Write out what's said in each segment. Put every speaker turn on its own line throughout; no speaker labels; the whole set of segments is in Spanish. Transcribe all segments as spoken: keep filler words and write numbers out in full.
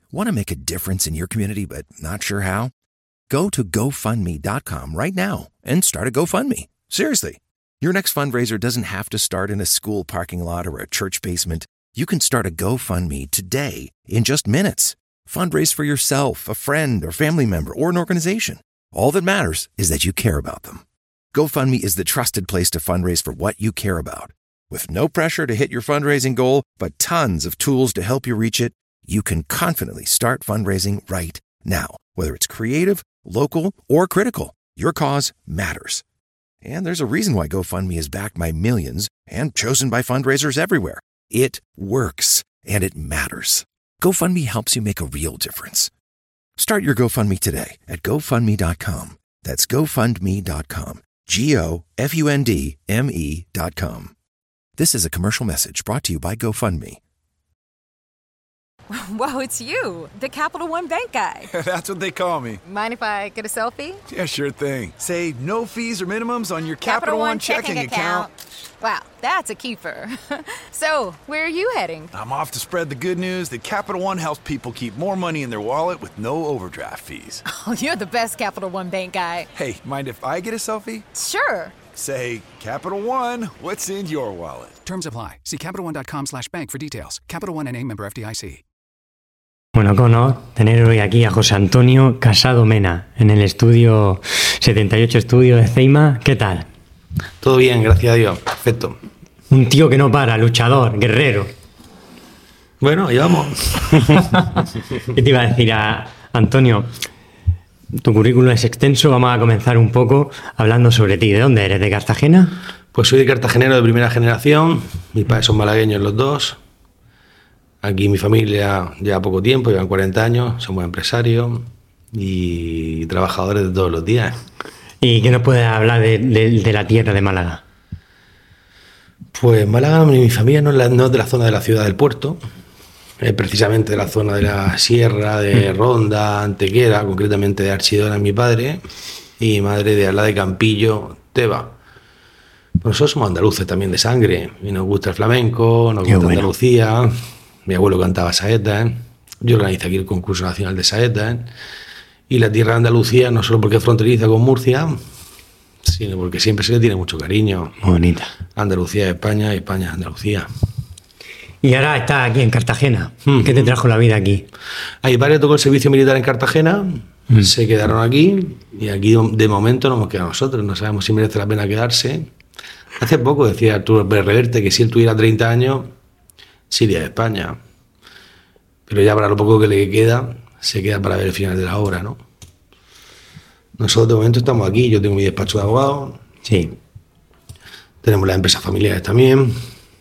Want to make a difference in your community but not sure how? Go to go fund me dot com right now and start a GoFundMe. Seriously. Your next fundraiser doesn't have to start in a school parking lot or a church basement. You can start a GoFundMe today in just minutes. Fundraise for yourself, a friend, or family member, or an organization. All that matters is that you care about them. GoFundMe is the trusted place to fundraise for what you care about. With no pressure to hit your fundraising goal, but tons of tools to help you reach it, you can confidently start fundraising right now. Whether it's creative, local, or critical, your cause matters. And there's a reason why GoFundMe is backed by millions and chosen by fundraisers everywhere. It works, and it matters. GoFundMe helps you make a real difference. Start your GoFundMe today at go fund me dot com. That's go fund me dot com. G O F U N D M E dot com. This is a commercial message brought to you by GoFundMe.
Wow, it's you, the Capital One Bank guy.
That's what they call me.
Mind if I get a selfie?
Yeah, sure thing. Say no fees or minimums on your Capital,
Capital
One,
One
checking,
checking
account.
account. Wow, that's a keeper. So, where are you heading?
I'm off to spread the good news that Capital One helps people keep more money in their wallet with no overdraft fees.
Oh, you're the best Capital One Bank guy.
Hey, mind if I get a selfie?
Sure.
Say, Capital One, what's in your wallet?
Terms apply. See Capital One dot com slash bank for details. Capital One N A, member F D I C.
Bueno, qué honor tener hoy aquí a José Antonio Casado Mena en el estudio setenta y ocho Estudio de Ceima. ¿Qué tal?
Todo bien, gracias a Dios. Perfecto.
Un tío que no para, luchador, guerrero.
Bueno, ahí vamos.
¿Qué te iba a decir a Antonio? Tu currículum es extenso, vamos a comenzar un poco hablando sobre ti. ¿De dónde eres? ¿De Cartagena?
Pues soy de cartagenero de primera generación. Mis padres son malagueños los dos. Aquí mi familia lleva poco tiempo, llevan cuarenta años, somos empresarios y trabajadores de todos los días.
¿Y qué nos puedes hablar de, de, de la tierra de Málaga?
Pues Málaga, mi familia no es, la, no es de la zona de la ciudad del puerto, es precisamente de la zona de la sierra, de Ronda, Antequera, concretamente de Archidona, mi padre, y mi madre de Alá de Campillo, Teba. Pues nosotros somos andaluces también de sangre, y nos gusta el flamenco, nos
Qué
gusta
bueno.
Andalucía. Mi abuelo cantaba saetas, ¿eh? Yo organizo aquí el concurso nacional de saetas, ¿eh? Y la tierra de Andalucía, no solo porque es fronteriza con Murcia, sino porque siempre se le tiene mucho cariño.
Muy bonita.
Andalucía es España y España es Andalucía.
Y ahora estás aquí en Cartagena.
Mm.
¿Qué te trajo la vida aquí?
A mi padre tocó el servicio militar en Cartagena, mm. se quedaron aquí y aquí de momento nos hemos quedado nosotros. No sabemos si merece la pena quedarse. Hace poco decía Arturo Pérez Reverte que si él tuviera treinta años, se iría de España. Pero ya para lo poco que le queda, se queda para ver el final de la obra, ¿no? Nosotros de momento estamos aquí, yo tengo mi despacho de abogado.
Sí.
Tenemos las empresas familiares también.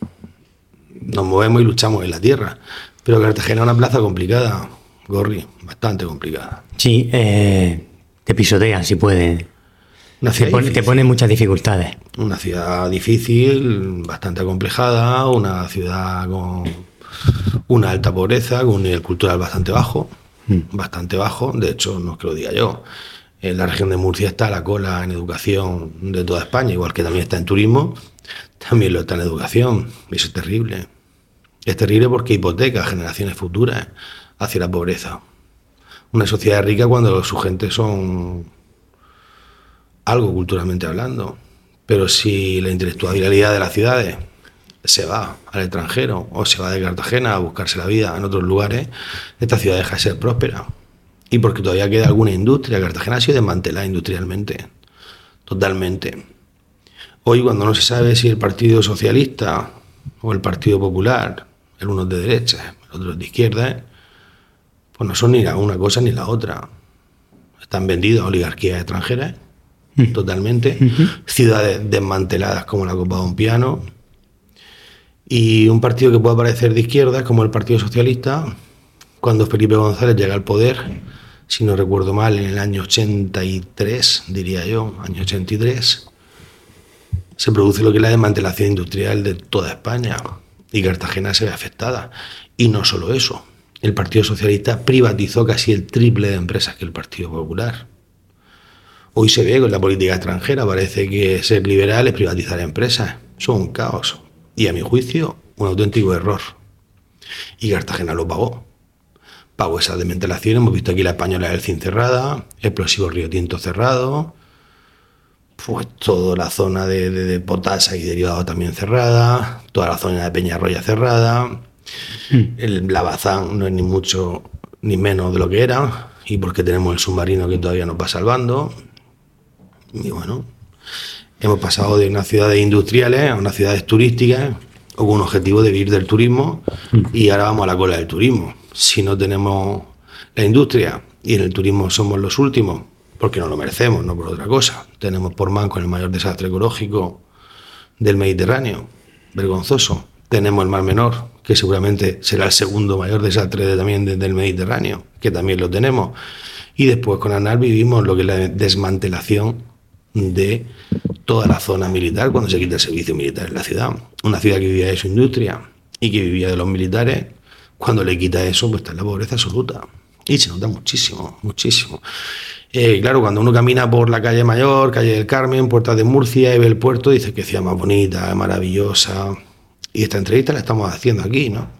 Nos movemos y luchamos en la tierra. Pero Cartagena es una plaza complicada, Gorri, bastante complicada.
Sí, eh, te pisotean si pueden.
Una
Te
ciudad
pone, te
difícil.
pone muchas dificultades.
Una ciudad difícil, bastante acomplejada, una ciudad con una alta pobreza, con un nivel cultural bastante bajo, mm. bastante bajo. De hecho, no es que lo diga yo. En la región de Murcia está a la cola en educación de toda España, igual que también está en turismo, también lo está en educación. Y eso es terrible. Es terrible porque hipoteca a generaciones futuras hacia la pobreza. Una sociedad rica cuando su gente son algo culturalmente hablando. Pero si la intelectualidad de las ciudades se va al extranjero o se va de Cartagena a buscarse la vida en otros lugares, esta ciudad deja de ser próspera. Y porque todavía queda alguna industria. Cartagena ha sido desmantelada industrialmente, totalmente. Hoy, cuando no se sabe si el Partido Socialista o el Partido Popular, el uno es de derecha, el otro es de izquierda, pues no son ni la una cosa ni la otra. Están vendidos a oligarquías extranjeras, mm. totalmente. Mm-hmm. Ciudades desmanteladas como la Copa de un Piano. Y un partido que puede parecer de izquierda, como el Partido Socialista, cuando Felipe González llega al poder, si no recuerdo mal, en el año ochenta y tres, diría yo, año ochenta y tres, se produce lo que es la desmantelación industrial de toda España y Cartagena se ve afectada. Y no solo eso, el Partido Socialista privatizó casi el triple de empresas que el Partido Popular. Hoy se ve con la política extranjera, parece que ser liberal es privatizar empresas. Eso es un caos y, a mi juicio, un auténtico error. Y Cartagena lo pagó. pago esa desmantelación. Hemos visto aquí la Española del Cin cerrada, Explosivos Río Tinto cerrado, pues toda la zona de, de, de Potasa y derivado también cerrada, toda la zona de Peñarroya cerrada, mm. el Lavazán no es ni mucho ni menos de lo que era, y porque tenemos el submarino que todavía nos va salvando. Y bueno, hemos pasado de unas ciudades industriales a unas ciudades turísticas, o con un objetivo de vivir del turismo, mm. y ahora vamos a la cola del turismo. Si no tenemos la industria y en el turismo somos los últimos, porque no lo merecemos, no por otra cosa. Tenemos por manco el mayor desastre ecológico del Mediterráneo, vergonzoso. Tenemos el Mar Menor, que seguramente será el segundo mayor desastre de, también de, del Mediterráneo, que también lo tenemos. Y después con ANAR vivimos lo que es la desmantelación de toda la zona militar cuando se quita el servicio militar en la ciudad. Una ciudad que vivía de su industria y que vivía de los militares, cuando le quita eso, pues está en la pobreza absoluta. Y se nota muchísimo, muchísimo. Eh, claro, cuando uno camina por la calle Mayor, calle del Carmen, Puerta de Murcia y ve el puerto, dice que ciudad más bonita, maravillosa. Y esta entrevista la estamos haciendo aquí, ¿no?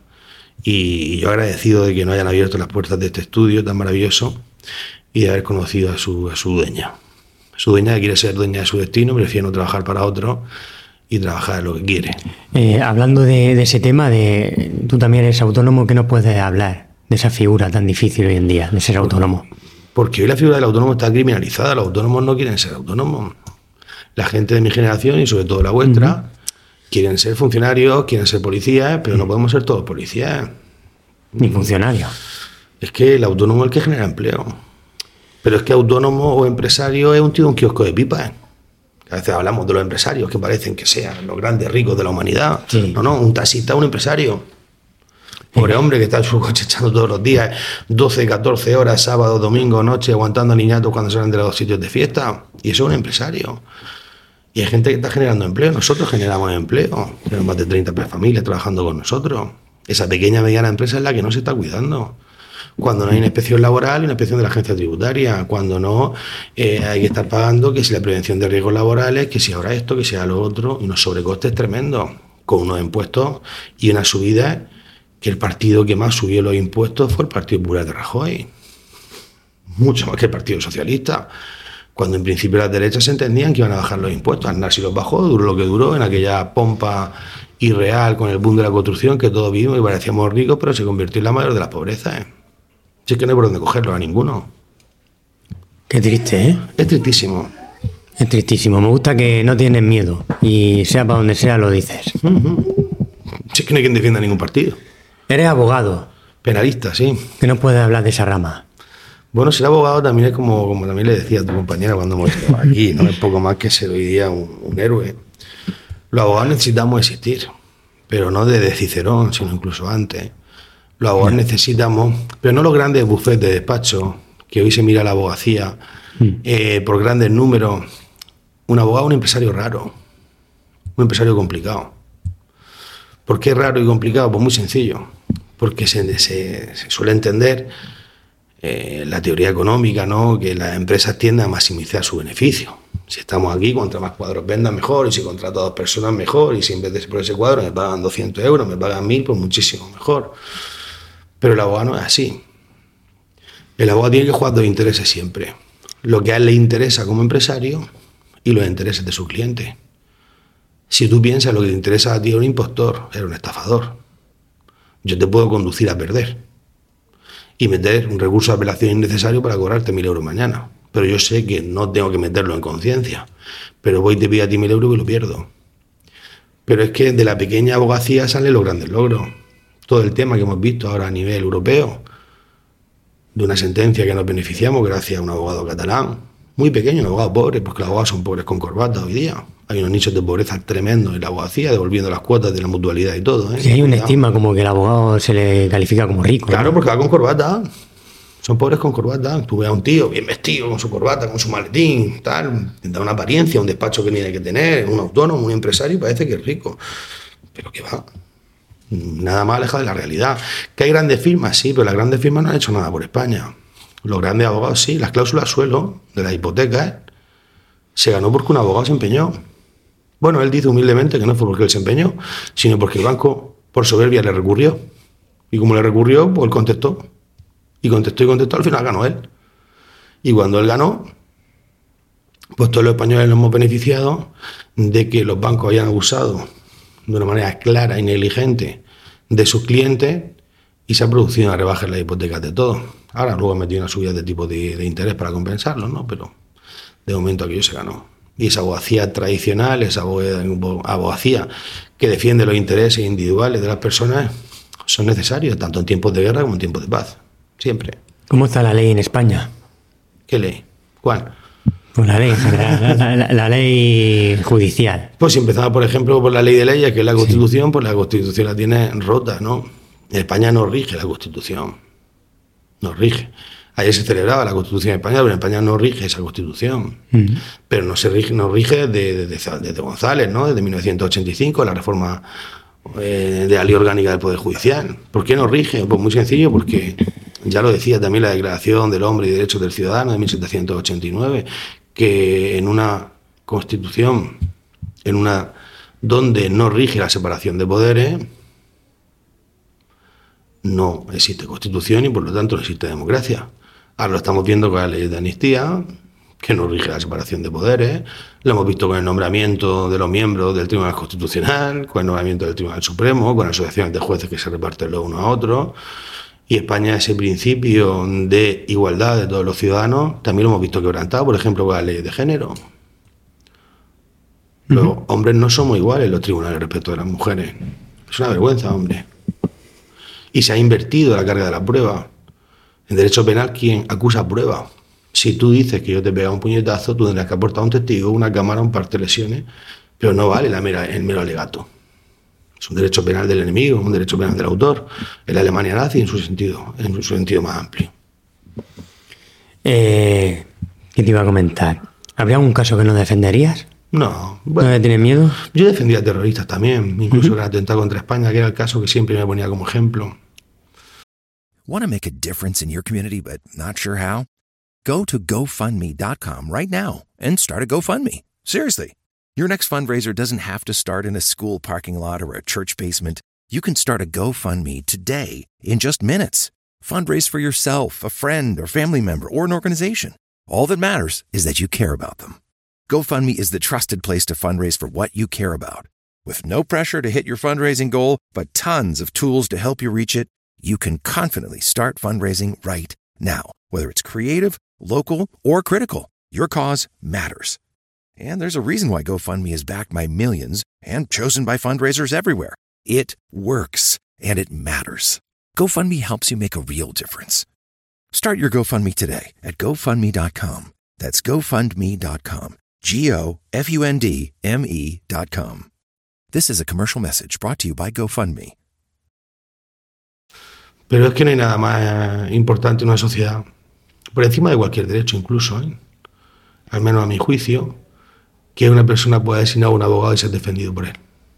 Y, y yo agradecido de que nos hayan abierto las puertas de este estudio tan maravilloso y de haber conocido a su, a su dueña. Su dueña que quiere ser dueña de su destino, prefiere no trabajar para otro y trabajar lo que quiere.
Eh, hablando de, de ese tema, de tú también eres autónomo, ¿qué nos puedes hablar de esa figura tan difícil hoy en día, de ser autónomo?
Porque hoy la figura del autónomo está criminalizada, los autónomos no quieren ser autónomos. La gente de mi generación y sobre todo la vuestra uh-huh. quieren ser funcionarios, quieren ser policías, pero uh-huh. no podemos ser todos policías.
Ni funcionarios.
Es que el autónomo es el que genera empleo. Pero es que autónomo o empresario es un tío de un kiosco de pipas. A veces hablamos de los empresarios que parecen que sean los grandes ricos de la humanidad. Sí. No, no, un taxista es un empresario. Pobre hombre que está en su coche echando todos los días doce, catorce horas, sábado, domingo, noche, aguantando a niñatos cuando salen de los sitios de fiesta. Y eso es un empresario. Y hay gente que está generando empleo. Nosotros generamos empleo. Tenemos más de treinta familias trabajando con nosotros. Esa pequeña mediana empresa es la que no se está cuidando. Cuando no hay una inspección laboral y una inspección de la agencia tributaria, cuando no eh, hay que estar pagando que si la prevención de riesgos laborales, que si ahora esto, que sea lo otro, y unos sobrecostes tremendos, con unos impuestos y una subida que el partido que más subió los impuestos fue el Partido Popular de Rajoy, mucho más que el Partido Socialista, cuando en principio las derechas se entendían que iban a bajar los impuestos. Aznar sí los bajó, duró lo que duró, en aquella pompa irreal con el boom de la construcción que todos vimos y parecíamos ricos, pero se convirtió en la mayor de las pobrezas. ¿eh? Si es que no hay por dónde cogerlo a ninguno.
Qué triste, ¿eh?
Es tristísimo.
Es tristísimo. Me gusta que no tienes miedo y sea para donde sea lo dices.
Uh-huh. Si es que no hay quien defienda ningún partido.
Eres abogado.
Penalista, sí.
¿Qué nos puedes hablar de esa rama?
Bueno, ser abogado también es como, como también le decía a tu compañera cuando hemos estado aquí, ¿no? Es poco más que ser hoy día un, un héroe. Los abogados necesitamos existir, pero no desde Cicerón, sino incluso antes. Los abogados yeah. necesitamos, pero no los grandes bufetes de despacho, que hoy se mira la abogacía mm. eh, por grandes números. Un abogado es un empresario raro, un empresario complicado. ¿Por qué raro y complicado? Pues muy sencillo, porque se, se, se suele entender eh, la teoría económica, ¿no? Que las empresas tienden a maximizar su beneficio. Si estamos aquí, cuanto más cuadros vendan, mejor, y si contrato a dos personas, mejor, y si en vez de por ese cuadro me pagan doscientos euros, me pagan mil, pues muchísimo mejor. Pero el abogado no es así. El abogado tiene que jugar dos intereses siempre. Lo que a él le interesa como empresario y los intereses de su cliente. Si tú piensas lo que te interesa a ti, eres un impostor, eres un estafador. Yo te puedo conducir a perder y meter un recurso de apelación innecesario para cobrarte mil euros mañana. Pero yo sé que no tengo que meterlo en conciencia. Pero voy y te pido a ti mil euros y lo pierdo. Pero es que de la pequeña abogacía salen los grandes logros. Todo el tema que hemos visto ahora a nivel europeo, de una sentencia que nos beneficiamos gracias a un abogado catalán, muy pequeño, un abogado pobre, porque los abogados son pobres con corbata hoy día. Hay unos nichos de pobreza tremendos en la abogacía, devolviendo las cuotas de la mutualidad y todo. ¿eh?
Sí, hay una estima como que el abogado se le califica como rico.
Claro, ¿no? Porque va con corbata. Son pobres con corbata. Tú ves a un tío bien vestido, con su corbata, con su maletín, tal, da una apariencia, un despacho que tiene que tener, un autónomo, un empresario, y parece que es rico. Pero que va. Nada más alejado de la realidad. ¿Que hay grandes firmas? Sí, pero las grandes firmas no han hecho nada por España. Los grandes abogados sí. Las cláusulas suelo de las hipotecas se ganó porque un abogado se empeñó. Bueno, él dice humildemente que no fue porque él se empeñó, sino porque el banco, por soberbia, le recurrió. Y como le recurrió, pues él contestó. Y contestó y contestó, al final ganó él. Y cuando él ganó, pues todos los españoles nos hemos beneficiado de que los bancos hayan abusado de una manera clara y negligente de sus clientes y se ha producido una rebaja en las hipotecas de todos. Ahora luego han metido una subida de tipo de, de interés para compensarlo, ¿no? Pero de momento aquello se ganó. Y esa abogacía tradicional, esa abogacía que defiende los intereses individuales de las personas, son necesarios, tanto en tiempos de guerra como en tiempos de paz. Siempre.
¿Cómo está la ley en España?
¿Qué ley? ¿Cuál?
Pues la ley en general, la, la, la ley judicial.
Pues si empezamos, por ejemplo, por la ley de leyes, que es la Constitución, sí. Pues la Constitución la tiene rota, ¿no? En España no rige la Constitución. No rige. Ayer se celebraba la Constitución española, pero en España no rige esa Constitución. Uh-huh. Pero no se rige, no rige desde de, de, de González, ¿no? Desde mil novecientos ochenta y cinco, la reforma eh, de la ley orgánica del Poder Judicial. ¿Por qué no rige? Pues muy sencillo, porque ya lo decía también la Declaración del Hombre y Derechos del Ciudadano de mil setecientos ochenta y nueve, que en una Constitución, en una donde no rige la separación de poderes, no existe Constitución y por lo tanto no existe democracia. Ahora lo estamos viendo con la ley de amnistía, que no rige la separación de poderes, lo hemos visto con el nombramiento de los miembros del Tribunal Constitucional, con el nombramiento del Tribunal Supremo, con asociaciones de jueces que se reparten los unos a otros, y España ese principio de igualdad de todos los ciudadanos también lo hemos visto quebrantado, por ejemplo, con la ley de género. Los uh-huh. hombres no somos iguales en los tribunales respecto de las mujeres. Es una vergüenza, hombre. Y se ha invertido la carga de la prueba. En derecho penal, quien acusa prueba. Si tú dices que yo te he pegado un puñetazo, tú tendrás que aportar un testigo, una cámara, un parte de lesiones, pero no vale la mera, el mero alegato. Es un derecho penal del enemigo, un derecho penal del autor. En la Alemania nazi en su sentido, en su sentido más amplio.
Eh, ¿Qué te iba a comentar? ¿Habría algún caso que no defenderías?
No. Bueno,
¿No le tienes miedo?
Yo defendía a terroristas también, incluso uh-huh. el atentado contra España, que era el caso que siempre me ponía como ejemplo.
Want to make a difference in your community but not sure how? Go to go fund me dot com right now and start a GoFundMe. Seriously. Your next fundraiser doesn't have to start in a school parking lot or a church basement. You can start a GoFundMe today in just minutes. Fundraise for yourself, a friend or family member, or an organization. All that matters is that you care about them. GoFundMe is the trusted place to fundraise for what you care about. With no pressure to hit your fundraising goal, but tons of tools to help you reach it, you can confidently start fundraising right now. Whether it's creative, local, or critical, your cause matters. And there's a reason why GoFundMe is backed by millions and chosen by fundraisers everywhere. It works, and it matters. GoFundMe helps you make a real difference. Start your GoFundMe today at go fund me dot com. That's go fund me dot com. G O F U N D M E dot com. This is a commercial message brought to you by GoFundMe.
Pero es que no hay nada más importante en una sociedad, por encima de cualquier derecho incluso, ¿eh? Al menos a mi juicio, que una persona pueda designar a un abogado y ser defendido por él.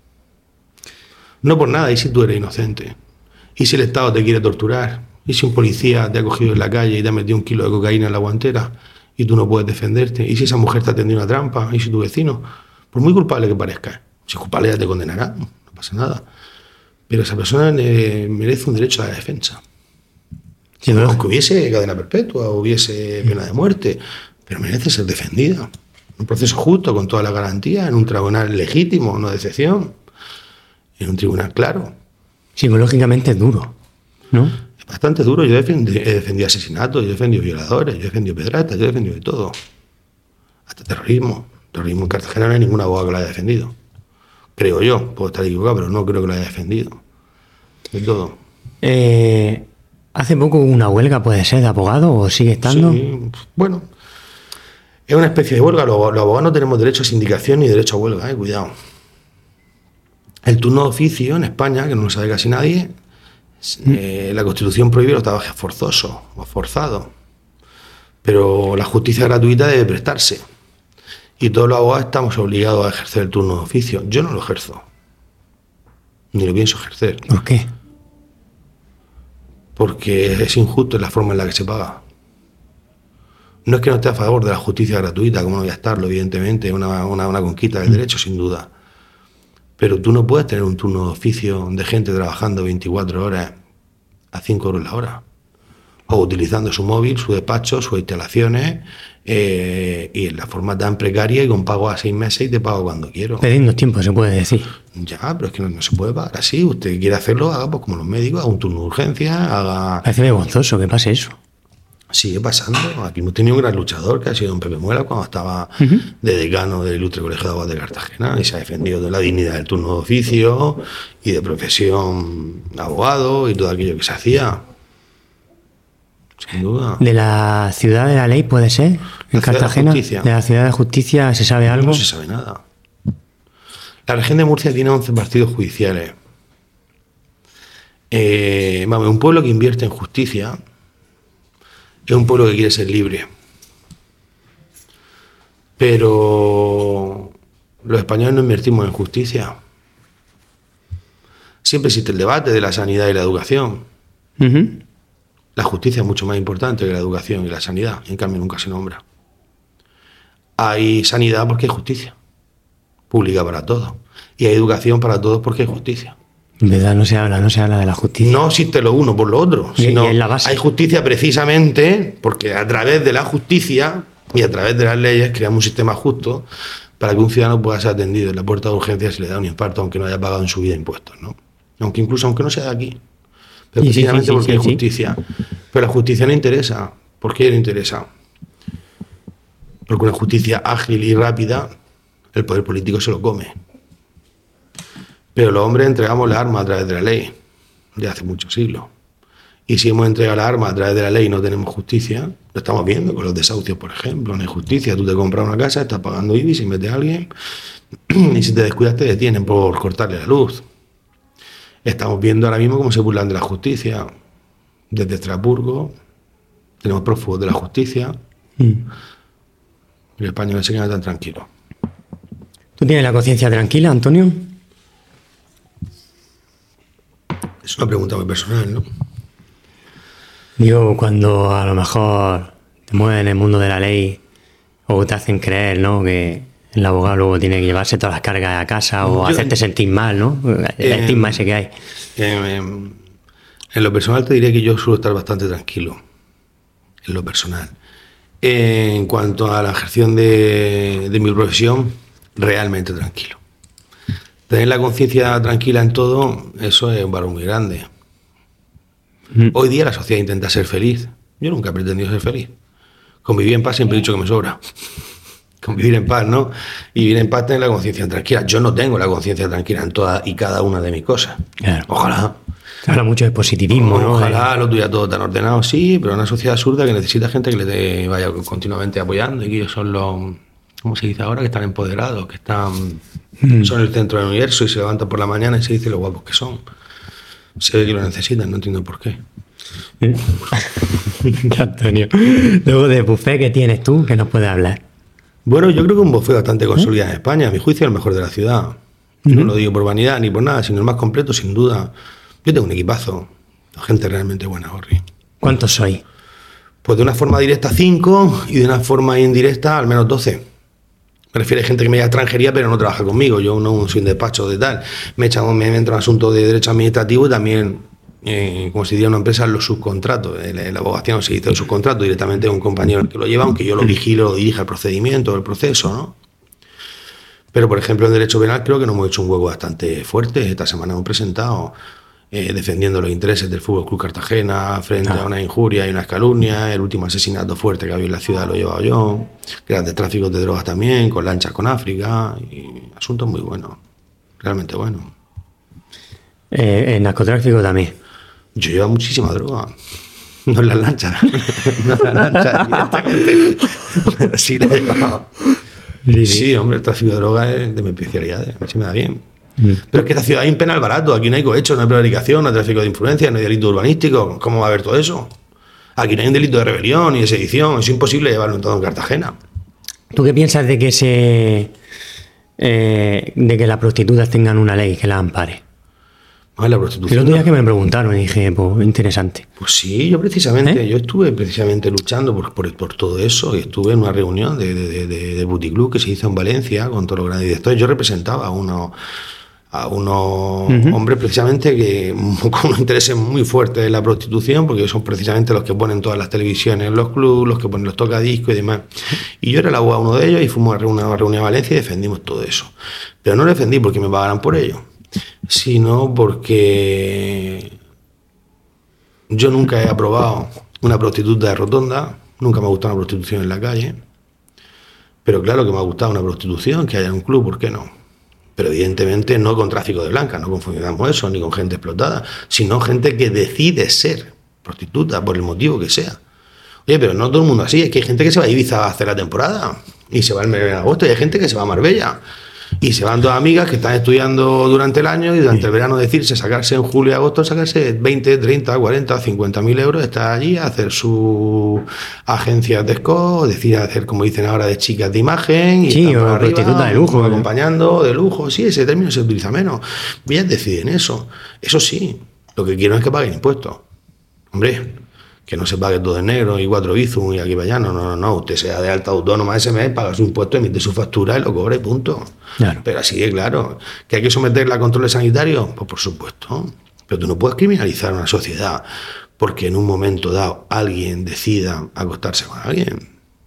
No por nada, y si tú eres inocente, y si el Estado te quiere torturar, y si un policía te ha cogido en la calle y te ha metido un kilo de cocaína en la guantera y tú no puedes defenderte, y si esa mujer te ha tendido una trampa, y si tu vecino, por muy culpable que parezca, si es culpable ya te condenará, no pasa nada. Pero esa persona eh, merece un derecho a la defensa. Sí, ¿no? Aunque hubiese cadena perpetua, o hubiese pena de muerte, pero merece ser defendida. Un proceso justo, con todas las garantías, en un tribunal legítimo, no de excepción, en un tribunal claro.
Psicológicamente es duro, ¿no?
Es bastante duro. Yo defendí, he defendido asesinatos, yo he defendido violadores, yo he defendido pedratas, yo he defendido de todo. Hasta terrorismo. Terrorismo en Cartagena no hay ningún abogado que lo haya defendido. Creo yo, puedo estar equivocado, pero no creo que lo haya defendido. De todo.
Eh, hace poco hubo una huelga, ¿puede ser, de abogado o sigue estando?
Sí, bueno. Es una especie de huelga. Los, los abogados no tenemos derecho a sindicación ni derecho a huelga, eh, cuidado. El turno de oficio en España, que no lo sabe casi nadie, eh, la Constitución prohíbe los trabajos forzosos o forzados. Pero la justicia gratuita debe prestarse. Y todos los abogados estamos obligados a ejercer el turno de oficio. Yo no lo ejerzo. Ni lo pienso ejercer.
¿Por qué?
Porque es injusto en la forma en la que se paga. No es que no esté a favor de la justicia gratuita, como no voy a estarlo, evidentemente, es una, una, una conquista del derecho, sin duda. Pero tú no puedes tener un turno de oficio de gente trabajando veinticuatro horas a cinco euros la hora. o utilizando su móvil, su despacho, sus instalaciones, eh, y en la forma tan precaria y con pago a seis meses y te pago cuando quiero.
Perdiendo tiempo, se puede decir.
Ya, pero es que no, no se puede pagar así. Usted quiere hacerlo, haga pues como los médicos, haga un turno de urgencia, haga...
Parece vergonzoso que pase eso.
Sigue pasando. Aquí hemos tenido un gran luchador que ha sido don Pepe Muela cuando estaba uh-huh. de decano del Ilustre Colegio de Abogados de Cartagena y se ha defendido de la dignidad del turno de oficio y de profesión abogado y todo aquello que se hacía. Sin duda.
¿De la ciudad de la ley puede ser? ¿En
la
Cartagena?
De,
¿De la ciudad de justicia se sabe algo?
No se sabe nada. La región de Murcia tiene once partidos judiciales. Eh, vamos, un pueblo que invierte en justicia es un pueblo que quiere ser libre. Pero los españoles no invertimos en justicia. Siempre existe el debate de la sanidad y la educación.
Uh-huh.
La justicia es mucho más importante que la educación y la sanidad. En cambio, nunca se nombra. Hay sanidad porque hay justicia pública para todos. Y hay educación para todos porque hay justicia.
En verdad no se habla, no se habla de la justicia.
No existe lo uno por lo otro,
y,
sino
y es la base.
Hay justicia precisamente porque a través de la justicia y a través de las leyes creamos un sistema justo para que un ciudadano pueda ser atendido en la puerta de urgencias si le da un infarto aunque no haya pagado en su vida impuestos, ¿no? Aunque incluso aunque no sea de aquí. Pero
sí,
precisamente
sí, sí,
porque
sí,
hay
sí.
justicia. Pero la justicia no interesa. ¿Por qué no interesa? Porque una justicia ágil y rápida, el poder político se lo come. Pero los hombres entregamos la arma a través de la ley, de hace muchos siglos. Y si hemos entregado la arma a través de la ley y no tenemos justicia, lo estamos viendo con los desahucios, por ejemplo. No hay justicia. Tú te compras una casa, estás pagando I B I, si metes a alguien, y si te descuidas te detienen por cortarle la luz. Estamos viendo ahora mismo cómo se burlan de la justicia. Desde Estrasburgo tenemos prófugos de la justicia. Mm. Y los españoles se quedan tan tranquilos.
¿Tú tienes la conciencia tranquila, Antonio?
Es una pregunta muy personal, ¿no?
Digo, cuando a lo mejor te mueves en el mundo de la ley o te hacen creer, ¿no?, que el abogado luego tiene que llevarse todas las cargas a casa o Yo, hacerte sentir mal, ¿no? El eh, estigma ese que hay.
Eh, en lo personal te diré que yo suelo estar bastante tranquilo. En lo personal. Eh, en cuanto a la ejerción de, de mi profesión, realmente tranquilo. Tener la conciencia tranquila en todo, eso es un valor muy grande. Mm. Hoy día la sociedad intenta ser feliz. Yo nunca he pretendido ser feliz. Convivir en paz siempre he dicho que me sobra. Convivir en paz, ¿no? Y vivir en paz, tener la conciencia tranquila. Yo no tengo la conciencia tranquila en todas y cada una de mis cosas.
Claro.
Ojalá.
Se habla mucho de positivismo, ¿no?
Ojalá lo tuviera todo tan ordenado, sí, pero una sociedad absurda que necesita gente que le te vaya continuamente apoyando y que ellos son los, ¿cómo se dice ahora? Que están empoderados, que están mm. son el centro del universo y se levantan por la mañana y se dice lo guapos que son. Se ve que lo necesitan, no entiendo por qué.
Antonio, luego de buffet que tienes tú, que nos puedes hablar.
Bueno, yo creo que un buffet bastante consolidado en España, a mi juicio el mejor de la ciudad. Uh-huh. No lo digo por vanidad ni por nada, sino el más completo, sin duda. Yo tengo un equipazo, gente realmente buena, Jorge.
¿Cuántos sois?
Pues de una forma directa cinco y de una forma indirecta al menos doce. Me refiero a gente que me lleva a extranjería pero no trabaja conmigo. Yo no soy un despacho de tal. Me echan, me entran asuntos de derecho administrativo y también, eh, como se diría en una empresa, los subcontratos. La abogacía no se dice el subcontrato, directamente es un compañero que lo lleva, aunque yo lo vigilo, lo dirija el procedimiento, el proceso, ¿no? Pero, por ejemplo, en derecho penal creo que nos hemos hecho un hueco bastante fuerte. Esta semana hemos presentado eh, defendiendo los intereses del Fútbol Club Cartagena frente ah. a una injuria y una calumnia. El último asesinato fuerte que había en la ciudad lo he llevado yo. Grandes tráficos de drogas también, con lanchas con África. Y asuntos muy buenos, realmente buenos.
Eh, ¿El narcotráfico también?
Yo llevo muchísima droga. No en las lanchas. No en las lanchas, directamente. Pero sí la he llevado. Sí, sí, hombre, el tráfico de drogas es de mis especialidades, a mí se me da bien. Mm. Pero es que esta ciudad hay un penal barato, aquí no hay cohecho, no hay prevaricación, no hay tráfico de influencia, no hay delito urbanístico. ¿Cómo va a haber todo eso? Aquí no hay un delito de rebelión ni de sedición, es imposible llevarlo en todo en Cartagena.
¿Tú qué piensas de que se eh, de que las prostitutas tengan una ley que las ampare?
Ah, la prostitución.
El otro día que me preguntaron y dije, pues interesante.
Pues sí, yo precisamente,
¿Eh?
yo estuve precisamente luchando por, por, por todo eso y estuve en una reunión de, de, de, de Buticlub que se hizo en Valencia con todos los grandes directores. Yo representaba a uno, a unos
Uh-huh.
hombres precisamente que con un interés muy fuerte en la prostitución, porque son precisamente los que ponen todas las televisiones en los clubes, los que ponen los tocadiscos y demás. Y yo era el abogado uno de ellos y fuimos a una reunión a Valencia y defendimos todo eso. Pero no lo defendí porque me pagaran por ello, sino porque yo nunca he aprobado una prostituta de rotonda, nunca me ha gustado una prostitución en la calle, pero claro que me ha gustado una prostitución, que haya en un club, ¿por qué no? Pero evidentemente no con tráfico de blancas, no confundamos eso, ni con gente explotada, sino gente que decide ser prostituta por el motivo que sea. Oye, pero no todo el mundo así, es que hay gente que se va a Ibiza a hacer la temporada y se va el mes de agosto, y hay gente que se va a Marbella y se van dos amigas que están estudiando durante el año y durante el verano decirse, sacarse en julio y agosto, sacarse veinte, treinta, cuarenta, cincuenta mil euros, estar allí a hacer su agencia de esco, decir, hacer como dicen ahora de chicas de imagen y
sí, o prostituta de lujo,
acompañando de lujo, sí, ese término se utiliza menos. Ellas deciden eso, eso sí, lo que quiero es que paguen impuestos, hombre, que no se pague todo en negro y cuatro bizum y aquí para allá, no, no, no, no, usted sea de alta autónoma ese mes, paga su impuesto, emite su factura y lo cobra y punto. Claro. Pero así de claro, ¿que hay que someterla a controles sanitarios? Pues por supuesto, pero tú no puedes criminalizar a una sociedad porque en un momento dado alguien decida acostarse con alguien.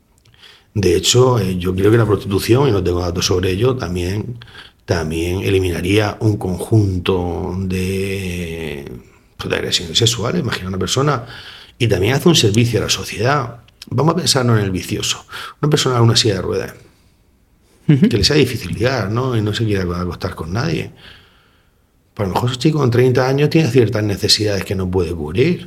De hecho, eh, yo creo que la prostitución, y no tengo datos sobre ello, también, también eliminaría un conjunto de, pues, de agresiones sexuales. Imagina una persona. Y también hace un servicio a la sociedad. Vamos a pensarnos en el vicioso. Una persona en una silla de ruedas, uh-huh. que le sea difícil ligar, ¿no? Y no se quiera acostar con nadie. Pues a lo mejor ese chico con treinta años tiene ciertas necesidades que no puede cubrir.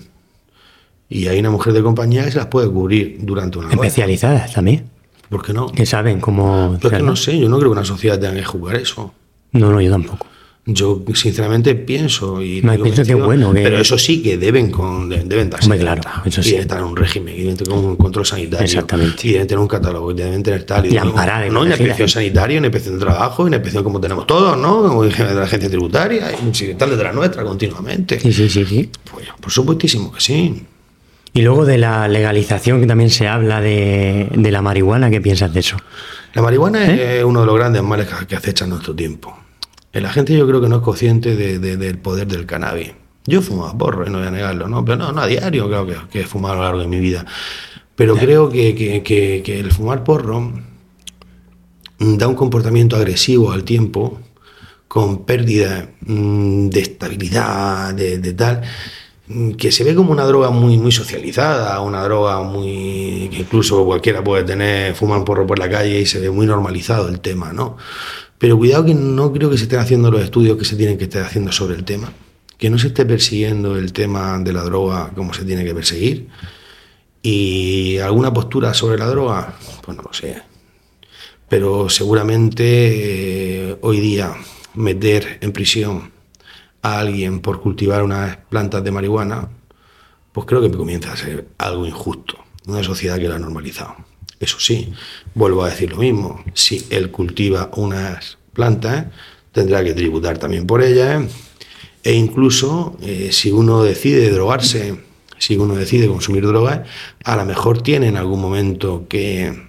Y hay una mujer de compañía que se las puede cubrir durante una hora.
Especializadas también.
¿Por qué no?
Que saben cómo...
Pero es que no sé, yo no creo que una sociedad tenga que jugar eso.
No, no, yo tampoco.
Yo sinceramente pienso y
no, pienso que es bueno que...
pero eso sí que deben con deben darse
Hombre, claro, eso sí.
Y deben estar en un régimen, y deben tener un control sanitario.
Exactamente.
Y deben tener un catálogo, y deben tener tal y,
y amparar,
no, una inspección sanitaria, una inspección de trabajo, una inspección como tenemos todos, ¿no? Como de la agencia tributaria, y están detrás nuestra continuamente.
Sí, sí, sí, sí.
Pues por supuestísimo que sí.
Y luego de la legalización, que también se habla de, de la marihuana, ¿qué piensas de eso?
La marihuana
¿Eh?
es uno de los grandes males que acechan nuestro tiempo. La gente yo creo que no es consciente de, de, del poder del cannabis. Yo fumaba porro, y no voy a negarlo, ¿no? Pero no, no a diario, creo que, que he fumado a lo largo de mi vida. Pero claro. creo que, que, que, que el fumar porro da un comportamiento agresivo al tiempo, con pérdida mmm, de estabilidad, de, de tal, que se ve como una droga muy, muy socializada, una droga muy que incluso cualquiera puede tener, fumar un porro por la calle y se ve muy normalizado el tema, ¿no? Pero cuidado que no creo que se estén haciendo los estudios que se tienen que estar haciendo sobre el tema, que no se esté persiguiendo el tema de la droga como se tiene que perseguir. ¿Y alguna postura sobre la droga? Pues no lo sé. Pero seguramente eh, hoy día meter en prisión a alguien por cultivar unas plantas de marihuana, pues creo que comienza a ser algo injusto. Una sociedad que lo ha normalizado. Eso sí, vuelvo a decir lo mismo, si él cultiva unas plantas, tendrá que tributar también por ellas, e incluso eh, si uno decide drogarse, si uno decide consumir drogas, a lo mejor tiene en algún momento que,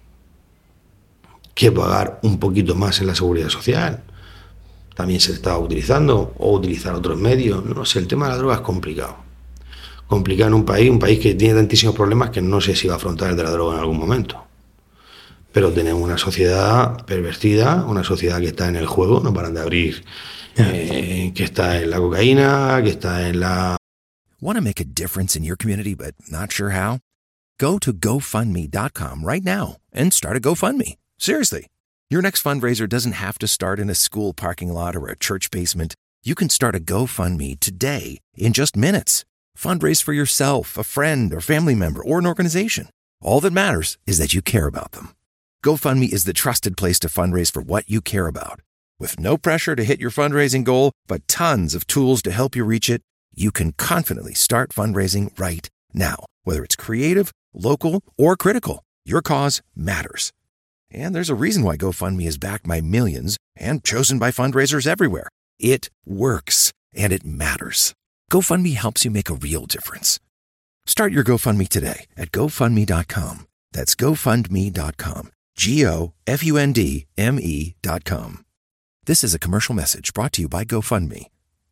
que pagar un poquito más en la seguridad social. También se está utilizando, o utilizar otros medios, no sé, el tema de la droga es complicado. Complicado en un país, un país que tiene tantísimos problemas que no sé si va a afrontar el de la droga en algún momento. Pero tenemos una sociedad pervertida, una sociedad que está en el juego, no paran de abrir, eh, que está en la cocaína, que está en la...
Want to make a difference in your community but not sure how? Go to GoFundMe dot com right now and start a GoFundMe. Seriously. Your next fundraiser doesn't have to start in a school parking lot or a church basement. You can start a GoFundMe today in just minutes. Fundraise for yourself, a friend, or family member, or an organization. All that matters is that you care about them. GoFundMe is the trusted place to fundraise for what you care about. With no pressure to hit your fundraising goal, but tons of tools to help you reach it, you can confidently start fundraising right now. Whether it's creative, local, or critical, your cause matters. And there's a reason why GoFundMe is backed by millions and chosen by fundraisers everywhere. It works, and it matters. GoFundMe helps you make a real difference. Start your GoFundMe today at GoFundMe dot com. That's GoFundMe dot com. G O F U N D M E dot com. This is a commercial message brought to you by GoFundMe.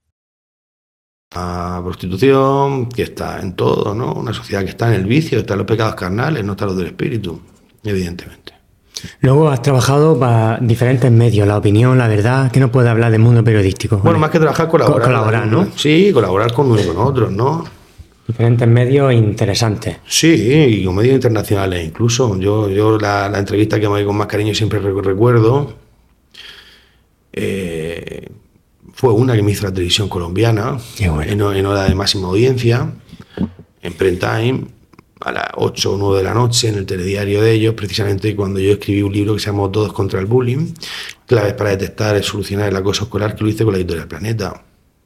La prostitución, que está en todo, ¿no? Una sociedad que está en el vicio, está en los pecados carnales, no está en los del espíritu, evidentemente.
Luego has trabajado para diferentes medios, La Opinión, La Verdad, que no puedes hablar del mundo periodístico.
Bueno, más que trabajar, colaborar.
Co- colaborar, ¿no?
Sí, colaborar con unos y con otros, ¿no?
Diferentes medios interesantes.
Sí, y con medios internacionales incluso. Yo, yo la, la entrevista que me doy con más cariño siempre recuerdo eh, fue una que me hizo la televisión colombiana,
Qué bueno.
en, en hora de máxima audiencia, en prime time, a las ocho o nueve de la noche, en el telediario de ellos, precisamente cuando yo escribí un libro que se llamó Todos contra el bullying, claves para detectar y solucionar el acoso escolar, que lo hice con la editorial Planeta.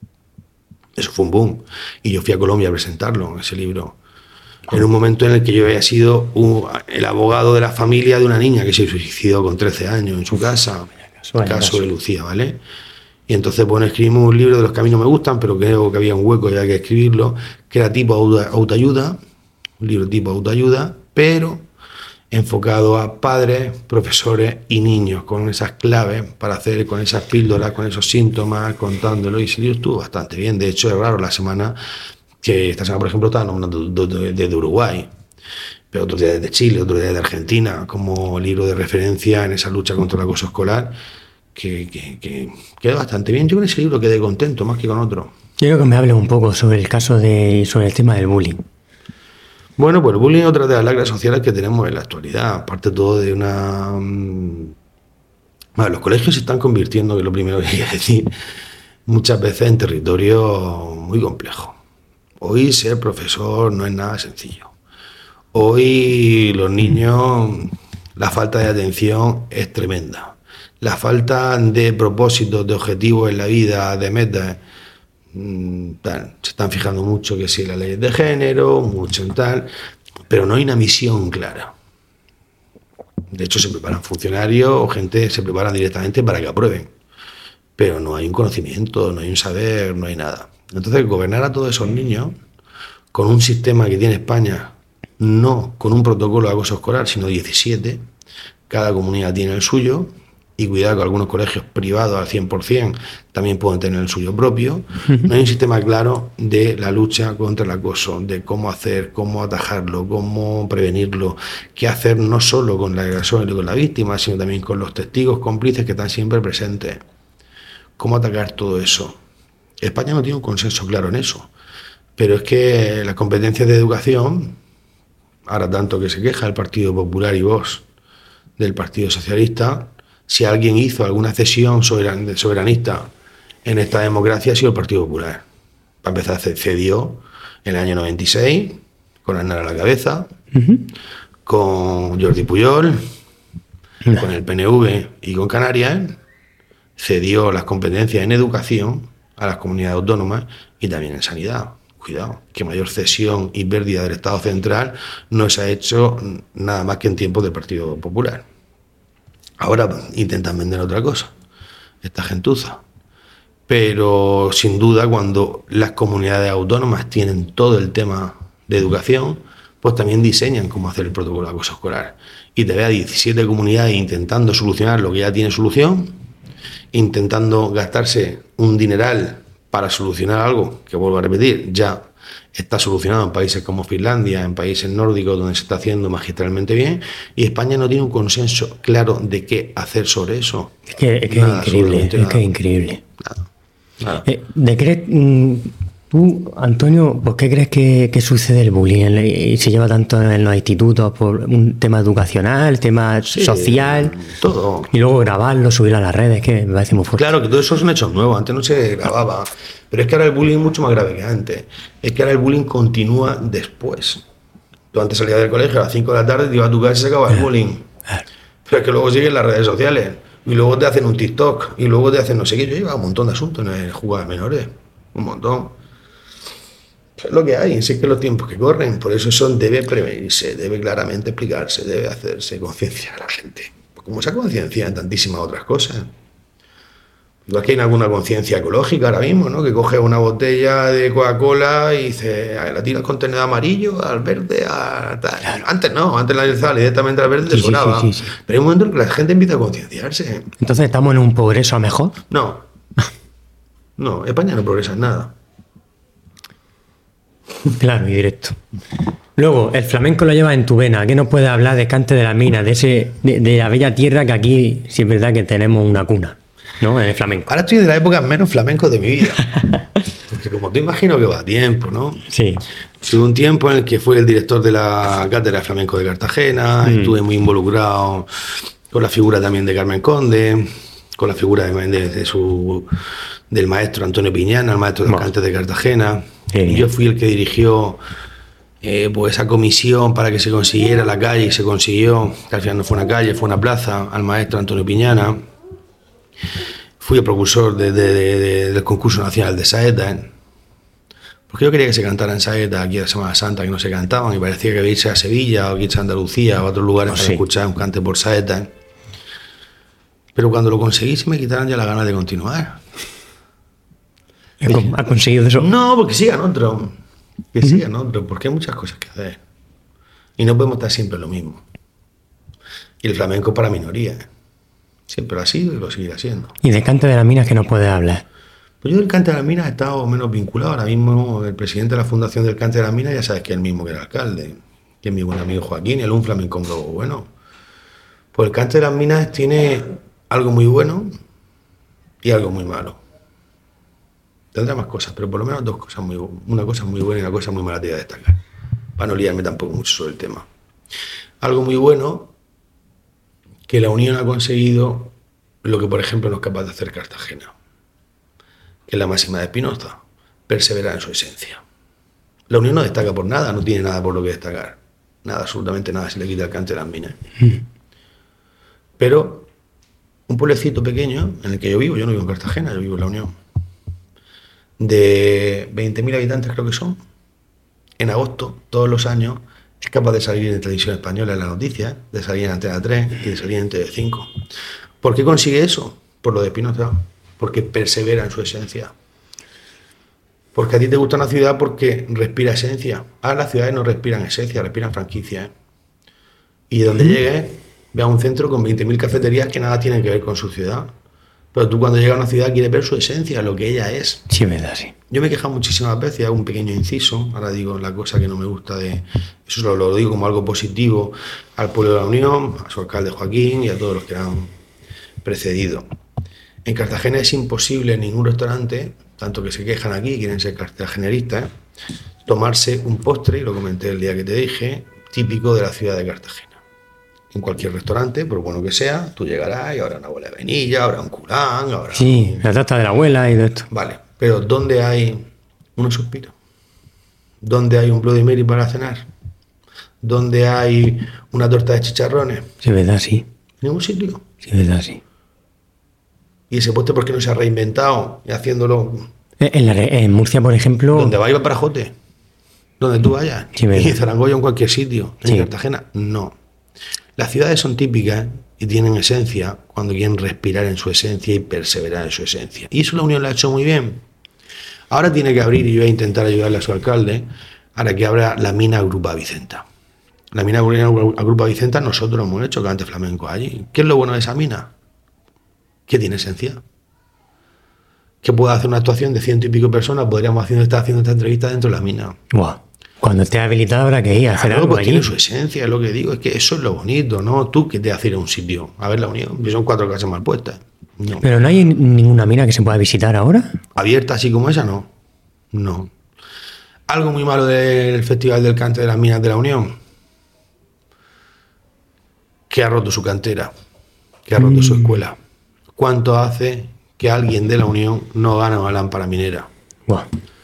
Eso fue un boom. Y yo fui a Colombia a presentarlo, ese libro. En un momento en el que yo había sido un, el abogado de la familia de una niña que se suicidó con trece años en su casa. El caso de Lucía, ¿vale? Y entonces, bueno, escribimos un libro de los que a mí no me gustan, pero creo que había un hueco y había que escribirlo, que era tipo auto, autoayuda, un libro tipo autoayuda, pero enfocado a padres, profesores y niños, con esas claves para hacer, con esas píldoras, con esos síntomas, contándolo, y ese libro estuvo bastante bien. De hecho, es raro la semana, que esta semana, por ejemplo, estaba nombrando desde Uruguay, pero otros días desde Chile, otros días de Argentina, como libro de referencia en esa lucha contra el acoso escolar, que, que, que quedó bastante bien. Yo con ese libro quedé contento, más que con otro.
Quiero que me hables un poco sobre el caso de, sobre el tema del bullying.
Bueno, pues el bullying es otra de las lacras sociales que tenemos en la actualidad, aparte todo de una... Bueno, los colegios se están convirtiendo, que es lo primero que quería decir, muchas veces en territorio muy complejo. Hoy ser profesor no es nada sencillo. Hoy los niños, la falta de atención es tremenda. La falta de propósitos, de objetivos en la vida, de metas, tal, se están fijando mucho que si las leyes de género, mucho en tal, pero no hay una misión clara. De hecho, se preparan funcionarios o gente se prepara directamente para que aprueben, pero no hay un conocimiento, no hay un saber, no hay nada. Entonces, gobernar a todos esos niños con un sistema que tiene España, no con un protocolo de acoso escolar, sino diecisiete, cada comunidad tiene el suyo. Y cuidado que algunos colegios privados al cien por ciento también pueden tener el suyo propio. Uh-huh. No hay un sistema claro de la lucha contra el acoso, de cómo hacer, cómo atajarlo, cómo prevenirlo, qué hacer no solo con la agresor y con la víctima, sino también con los testigos cómplices que están siempre presentes. Cómo atacar todo eso. España no tiene un consenso claro en eso, pero es que las competencias de educación, ahora tanto que se queja el Partido Popular y Vox del Partido Socialista, si alguien hizo alguna cesión soberan, soberanista en esta democracia ha sido el Partido Popular. Para empezar, cedió en el año noventa y seis, con Aznar a la cabeza, uh-huh. con Jordi Pujol, uh-huh. con el P N V y con Canarias, cedió las competencias en educación a las comunidades autónomas y también en sanidad. Cuidado, que mayor cesión y pérdida del Estado central no se ha hecho nada más que en tiempos del Partido Popular. Ahora intentan vender otra cosa, esta gentuza. Pero sin duda, cuando las comunidades autónomas tienen todo el tema de educación, pues también diseñan cómo hacer el protocolo de acoso escolar. Y te ve a diecisiete comunidades intentando solucionar lo que ya tiene solución, intentando gastarse un dineral para solucionar algo que, vuelvo a repetir, ya está solucionado en países como Finlandia, en países nórdicos donde se está haciendo magistralmente bien, y España no tiene un consenso claro de qué hacer sobre eso.
Es que es, que nada, es increíble, es nada. que es increíble.
Nada, nada.
Eh, ¿de qué, tú, Antonio, por qué crees que, que sucede el bullying y se lleva tanto en los institutos? ¿Por un tema educacional, tema sí, social?
Todo.
Y luego grabarlo, subirlo a las redes, que me parece muy fuerte.
Claro, que todo eso son hechos nuevos, antes no se grababa. Pero es que ahora el bullying es mucho más grave que antes. Es que ahora el bullying continúa después. Tú antes salías del colegio a las cinco de la tarde, te ibas a tu casa y se acababa el bullying. Pero es que luego siguen las redes sociales. Y luego te hacen un TikTok. Y luego te hacen no sé qué. Yo llevaba un montón de asuntos en el jugadas menores. Un montón. Es lo que hay. Sí que los tiempos que corren. Por eso eso debe prevenirse, debe claramente explicarse, debe hacerse conciencia a la gente. Como se ha concienciado en tantísimas otras cosas. Igual que hay alguna conciencia ecológica ahora mismo, ¿no? Que coge una botella de Coca-Cola y dice, la tira al contenedor amarillo, al verde, a tal. Claro. Antes no, antes la lanzaba directamente al verde, sí, te sonaba. Sí, sí, sí. Pero hay un momento en que la gente empieza a concienciarse.
Entonces, ¿estamos en un progreso a mejor?
No. No, España no progresa en nada.
Claro, y directo. Luego, el flamenco lo lleva en tu vena. ¿Qué nos puedes hablar de Cante de la Mina, de, ese, de, de la bella tierra que aquí sí es verdad que tenemos una cuna, ¿no? En el flamenco.
Ahora estoy de la época menos flamenco de mi vida. Porque como te imagino que va a tiempo, ¿no?
Sí.
Tuve un tiempo en el que fui el director de la Cátedra de Flamenco de Cartagena, mm. estuve muy involucrado con la figura también de Carmen Conde, con la figura de, de, de su, del maestro Antonio Piñana, el maestro de bueno. Cantes de Cartagena. Sí. Yo fui el que dirigió eh, pues esa comisión para que se consiguiera la calle y se consiguió, que al final no fue una calle, fue una plaza, al maestro Antonio Piñana. Fui el propulsor de, de, de, de, del concurso nacional de saeta, ¿eh? Porque yo quería que se cantara en saeta aquí a la Semana Santa, que no se cantaban, y parecía que había irse a Sevilla o que irse a Andalucía o a otros lugares oh, para sí. escuchar un cante por saeta, ¿eh? Pero cuando lo conseguí se me quitaron ya las ganas de continuar.
¿Ha conseguido eso?
No, porque sigan otros. Que uh-huh. sigan otros, porque hay muchas cosas que hacer. Y no podemos estar siempre lo mismo. Y el flamenco para minoría, ¿eh? Siempre lo ha sido y lo seguirá siendo.
¿Y de Cante de las Minas qué nos puedes hablar?
Pues yo del Cante de las Minas he estado menos vinculado. Ahora mismo el presidente de la Fundación del Cante de las Minas ya sabes que es el mismo que el alcalde, que es mi buen amigo Joaquín, el un flamencólogo bueno. Pues el Cante de las Minas tiene algo muy bueno y algo muy malo. Tendrá más cosas, pero por lo menos dos cosas muy una cosa muy buena y una cosa muy mala te voy a destacar, para no liarme tampoco mucho sobre el tema. Algo muy bueno, que la Unión ha conseguido lo que por ejemplo no es capaz de hacer Cartagena, que es la máxima de Spinoza, perseverar en su esencia. La Unión no destaca por nada, no tiene nada por lo que destacar, nada, absolutamente nada, se le quita el Cante de las Minas. Pero un pueblecito pequeño en el que yo vivo, yo no vivo en Cartagena, yo vivo en la Unión, de veinte mil habitantes creo que son, en agosto, todos los años, es capaz de salir en televisión española en las noticias, de salir en Antena tres y de salir en T V cinco. ¿Por qué consigue eso? Por lo de Spinoza, porque persevera en su esencia. Porque a ti te gusta una ciudad porque respira esencia. Ahora las ciudades no respiran esencia, respiran franquicia, ¿eh? Y donde llegues, ve a un centro con veinte mil cafeterías que nada tienen que ver con su ciudad. Pero tú cuando llegas a una ciudad quieres ver su esencia, lo que ella es.
Sí, verdad, sí.
Yo me he quejado muchísimas veces, hago un pequeño inciso, ahora digo la cosa que no me gusta de... Eso lo, lo digo como algo positivo al pueblo de la Unión, a su alcalde Joaquín y a todos los que han precedido. En Cartagena es imposible en ningún restaurante, tanto que se quejan aquí, quieren ser cartageneristas, ¿eh? tomarse un postre, y lo comenté el día que te dije, típico de la ciudad de Cartagena. En cualquier restaurante, por bueno que sea, tú llegarás y habrá una bola de vainilla, habrá un culán, habrá...
Sí,
un...
la tarta de la abuela y de esto.
Vale, pero ¿dónde hay unos suspiros? ¿Dónde hay un Bloody Mary para cenar? ¿Dónde hay una torta de chicharrones?
Sí, verdad, sí.
¿En ningún sitio?
Sí, verdad, sí.
¿Y ese postre por qué no se ha reinventado y haciéndolo?
En, la, en Murcia, por ejemplo...
¿Dónde va? Iba para Jote. Donde tú vayas.
Sí,
y Zarangoyo en cualquier sitio. En sí. Cartagena, no. Las ciudades son típicas y tienen esencia cuando quieren respirar en su esencia y perseverar en su esencia. Y eso la Unión lo ha hecho muy bien. Ahora tiene que abrir, y yo voy a intentar ayudarle a su alcalde, para que abra la mina Grupa Vicenta. La mina Grupa Vicenta nosotros hemos hecho cante flamenco allí. ¿Qué es lo bueno de esa mina? Que tiene esencia. Que pueda hacer una actuación de ciento y pico personas, podríamos haciendo, estar haciendo esta entrevista dentro de la mina.
Wow. Cuando esté habilitado habrá que ir a hacer
claro,
algo
pues
allí.
Tiene su esencia, es lo que digo, es que eso es lo bonito, ¿no? Tú que te haces ir a un sitio, a ver la Unión, que son cuatro casas mal puestas. No.
¿Pero no hay ninguna mina que se pueda visitar ahora?
Abierta así como esa, no. No. Algo muy malo del Festival del Cante de las Minas de la Unión, que ha roto su cantera, que ha roto mm. su escuela. ¿Cuánto hace que alguien de la Unión no gana una lámpara minera?
Wow.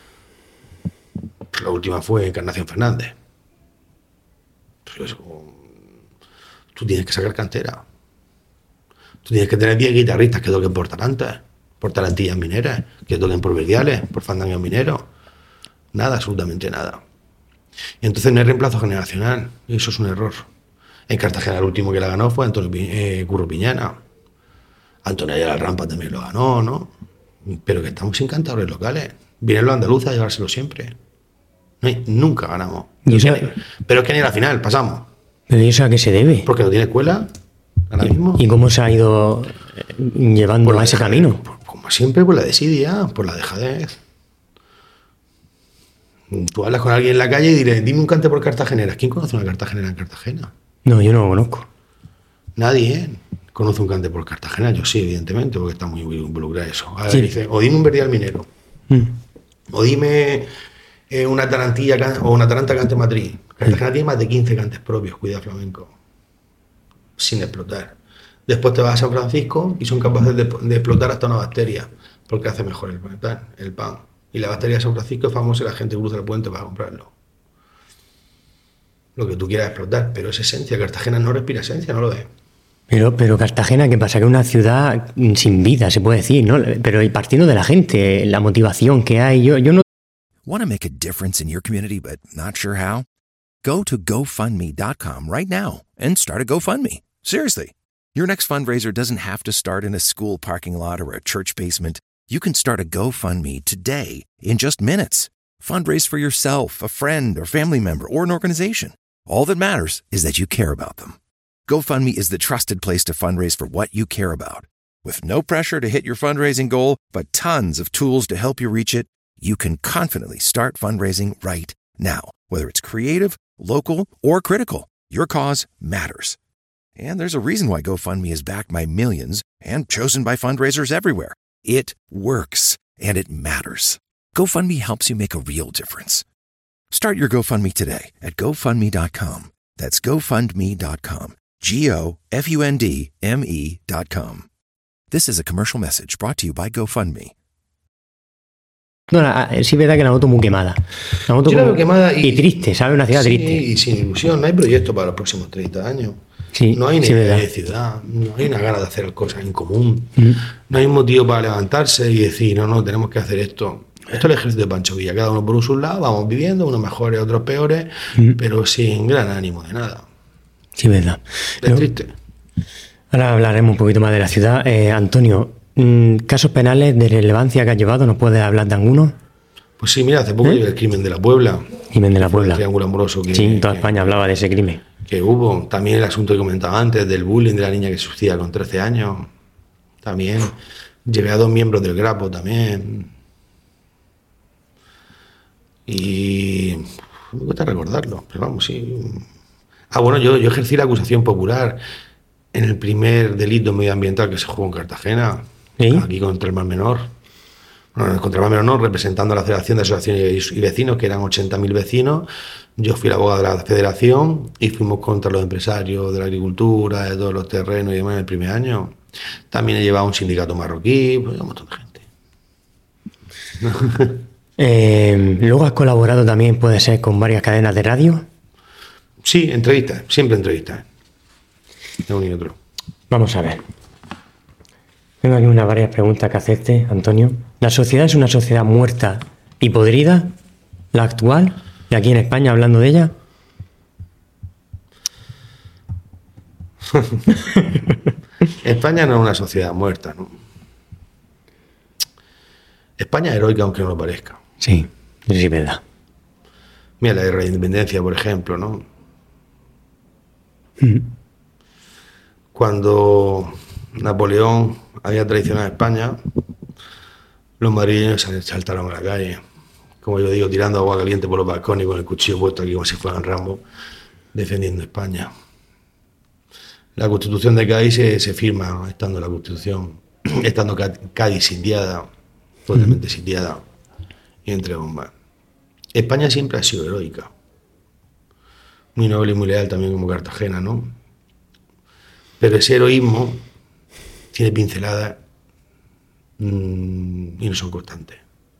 La última fue Encarnación Fernández. Pues, tú tienes que sacar cantera. Tú tienes que tener diez guitarristas que toquen por tarantas, por tarantillas mineras, que toquen por verdiales, por fandangos mineros. Nada, absolutamente nada. Y entonces no hay reemplazo generacional. Y eso es un error. En Cartagena el último que la ganó fue Antonio eh, Curro Piñana. Antonio Ayala Rampa también lo ganó, ¿no? Pero que estamos sin cantadores locales. Vienen los andaluces a llevárselo siempre. No hay, nunca ganamos.
¿Y eso?
Pero es que ni a la final pasamos.
¿Pero y eso a qué se debe?
Porque no tiene escuela ahora mismo.
¿Y cómo se ha ido llevando
Por
a ese
dejadez,
camino?
por- como siempre, por la desidia, por la dejadez. Tú hablas con alguien en la calle y diré, dime un cante por cartageneras. ¿Quién conoce una cartagenera en Cartagena?
No, yo no lo conozco.
Nadie, ¿eh? Conoce un cante por Cartagena. Yo sí, evidentemente, porque está muy involucrado eso. Ahora
Sí.
dice, o dime un verdial minero.
Mm.
O dime eh, una tarantilla can- o una taranta cante matriz. Cartagena tiene más de quince cantes propios, cuida flamenco, sin explotar. Después te vas a San Francisco y son capaces de, de explotar hasta una bacteria, porque hace mejor el pan, el pan. Y la bacteria de San Francisco es famosa y la gente cruza el puente para comprarlo. Lo que tú quieras explotar, pero es esencia. Cartagena no respira esencia, no lo es.
Pero, pero Cartagena, ¿qué pasa? Que es una ciudad sin vida, se puede decir, ¿no? Pero y partiendo de la gente, la motivación que hay, yo, yo no...
Want to make a difference in your community but not sure how? Go to GoFundMe dot com right now and start a GoFundMe. Seriously. Your next fundraiser doesn't have to start in a school parking lot or a church basement. You can start a GoFundMe today in just minutes. Fundraise for yourself, a friend, or family member, or an organization. All that matters is that you care about them. GoFundMe is the trusted place to fundraise for what you care about. With no pressure to hit your fundraising goal, but tons of tools to help you reach it, you can confidently start fundraising right now. Whether it's creative, local, or critical, your cause matters. And there's a reason why GoFundMe is backed by millions and chosen by fundraisers everywhere. It works, and it matters. GoFundMe helps you make a real difference. Start your GoFundMe today at GoFundMe dot com. That's GoFundMe dot com. G O F U N D M E dot com. This is a commercial message brought to you by GoFundMe.
No, la- sí es verdad que la noto muy quemada. La noto
Yo la
como-
veo quemada y-
y triste, ¿sabes? Una ciudad
Sí,
triste.
y sin ilusión. No hay proyecto para los próximos treinta años.
Sí,
No hay
sí,
necesidad
verdad.
de ciudad, no hay una gana de hacer cosas en común.
Mm.
No hay motivo para levantarse y decir, no, no, tenemos que hacer esto. Esto es el ejército de Pancho Villa, cada uno por su lado, vamos viviendo, unos mejores, otros peores,
Mm.
pero sin gran ánimo de nada.
Sí, verdad.
Es
No,
triste.
ahora hablaremos un poquito más de la ciudad. Eh, Antonio, mm, casos penales de relevancia que has llevado, ¿nos puedes hablar de alguno?
Pues sí, mira, hace poco
¿Eh?
llegó el crimen de la Puebla.
Crimen de la
Fue el
Puebla.
triángulo amoroso que,
Sí, toda
que-
España hablaba de ese crimen.
que hubo. También el asunto que comentaba antes del bullying de la niña que se suicida con trece años. También llevé a dos miembros del Grapo también. Y me gusta recordarlo, pero vamos, sí. Ah, bueno, yo, yo ejercí la acusación popular en el primer delito medioambiental que se jugó en Cartagena,
¿Sí?
aquí contra el Mar Menor. Bueno, contra el Mar Menor no, representando a la Federación de Asociaciones y Vecinos, que eran ochenta mil vecinos. Yo fui el abogado de la Federación y fuimos contra los empresarios de la agricultura, de todos los terrenos y demás en el primer año. También he llevado un sindicato marroquí, pues un montón de gente.
Eh, luego has colaborado también, puede ser, con varias cadenas de radio.
Sí, entrevistas, siempre entrevistas. De uno y otro.
Vamos a ver. Tengo aquí unas varias preguntas que hacerte, Antonio. ¿La sociedad es una sociedad muerta y podrida? ¿La actual? ¿Y aquí en España hablando de ella?
España no es una sociedad muerta, ¿no? España es heroica aunque no lo parezca.
Sí, eso sí es verdad.
Mira la guerra de independencia, por ejemplo, ¿no? Cuando Napoleón había traicionado a España, los madrileños sal- saltaron a la calle, como yo digo, tirando agua caliente por los balcones con el cuchillo puesto aquí como si fueran Rambo, defendiendo España. La Constitución de Cádiz se, se firma estando la Constitución, estando Cá- Cádiz sitiada, totalmente sitiada, y entre bombas. España siempre ha sido heroica, muy noble y muy leal también como Cartagena, ¿no? Pero ese heroísmo tiene pinceladas mmm, y no son constantes.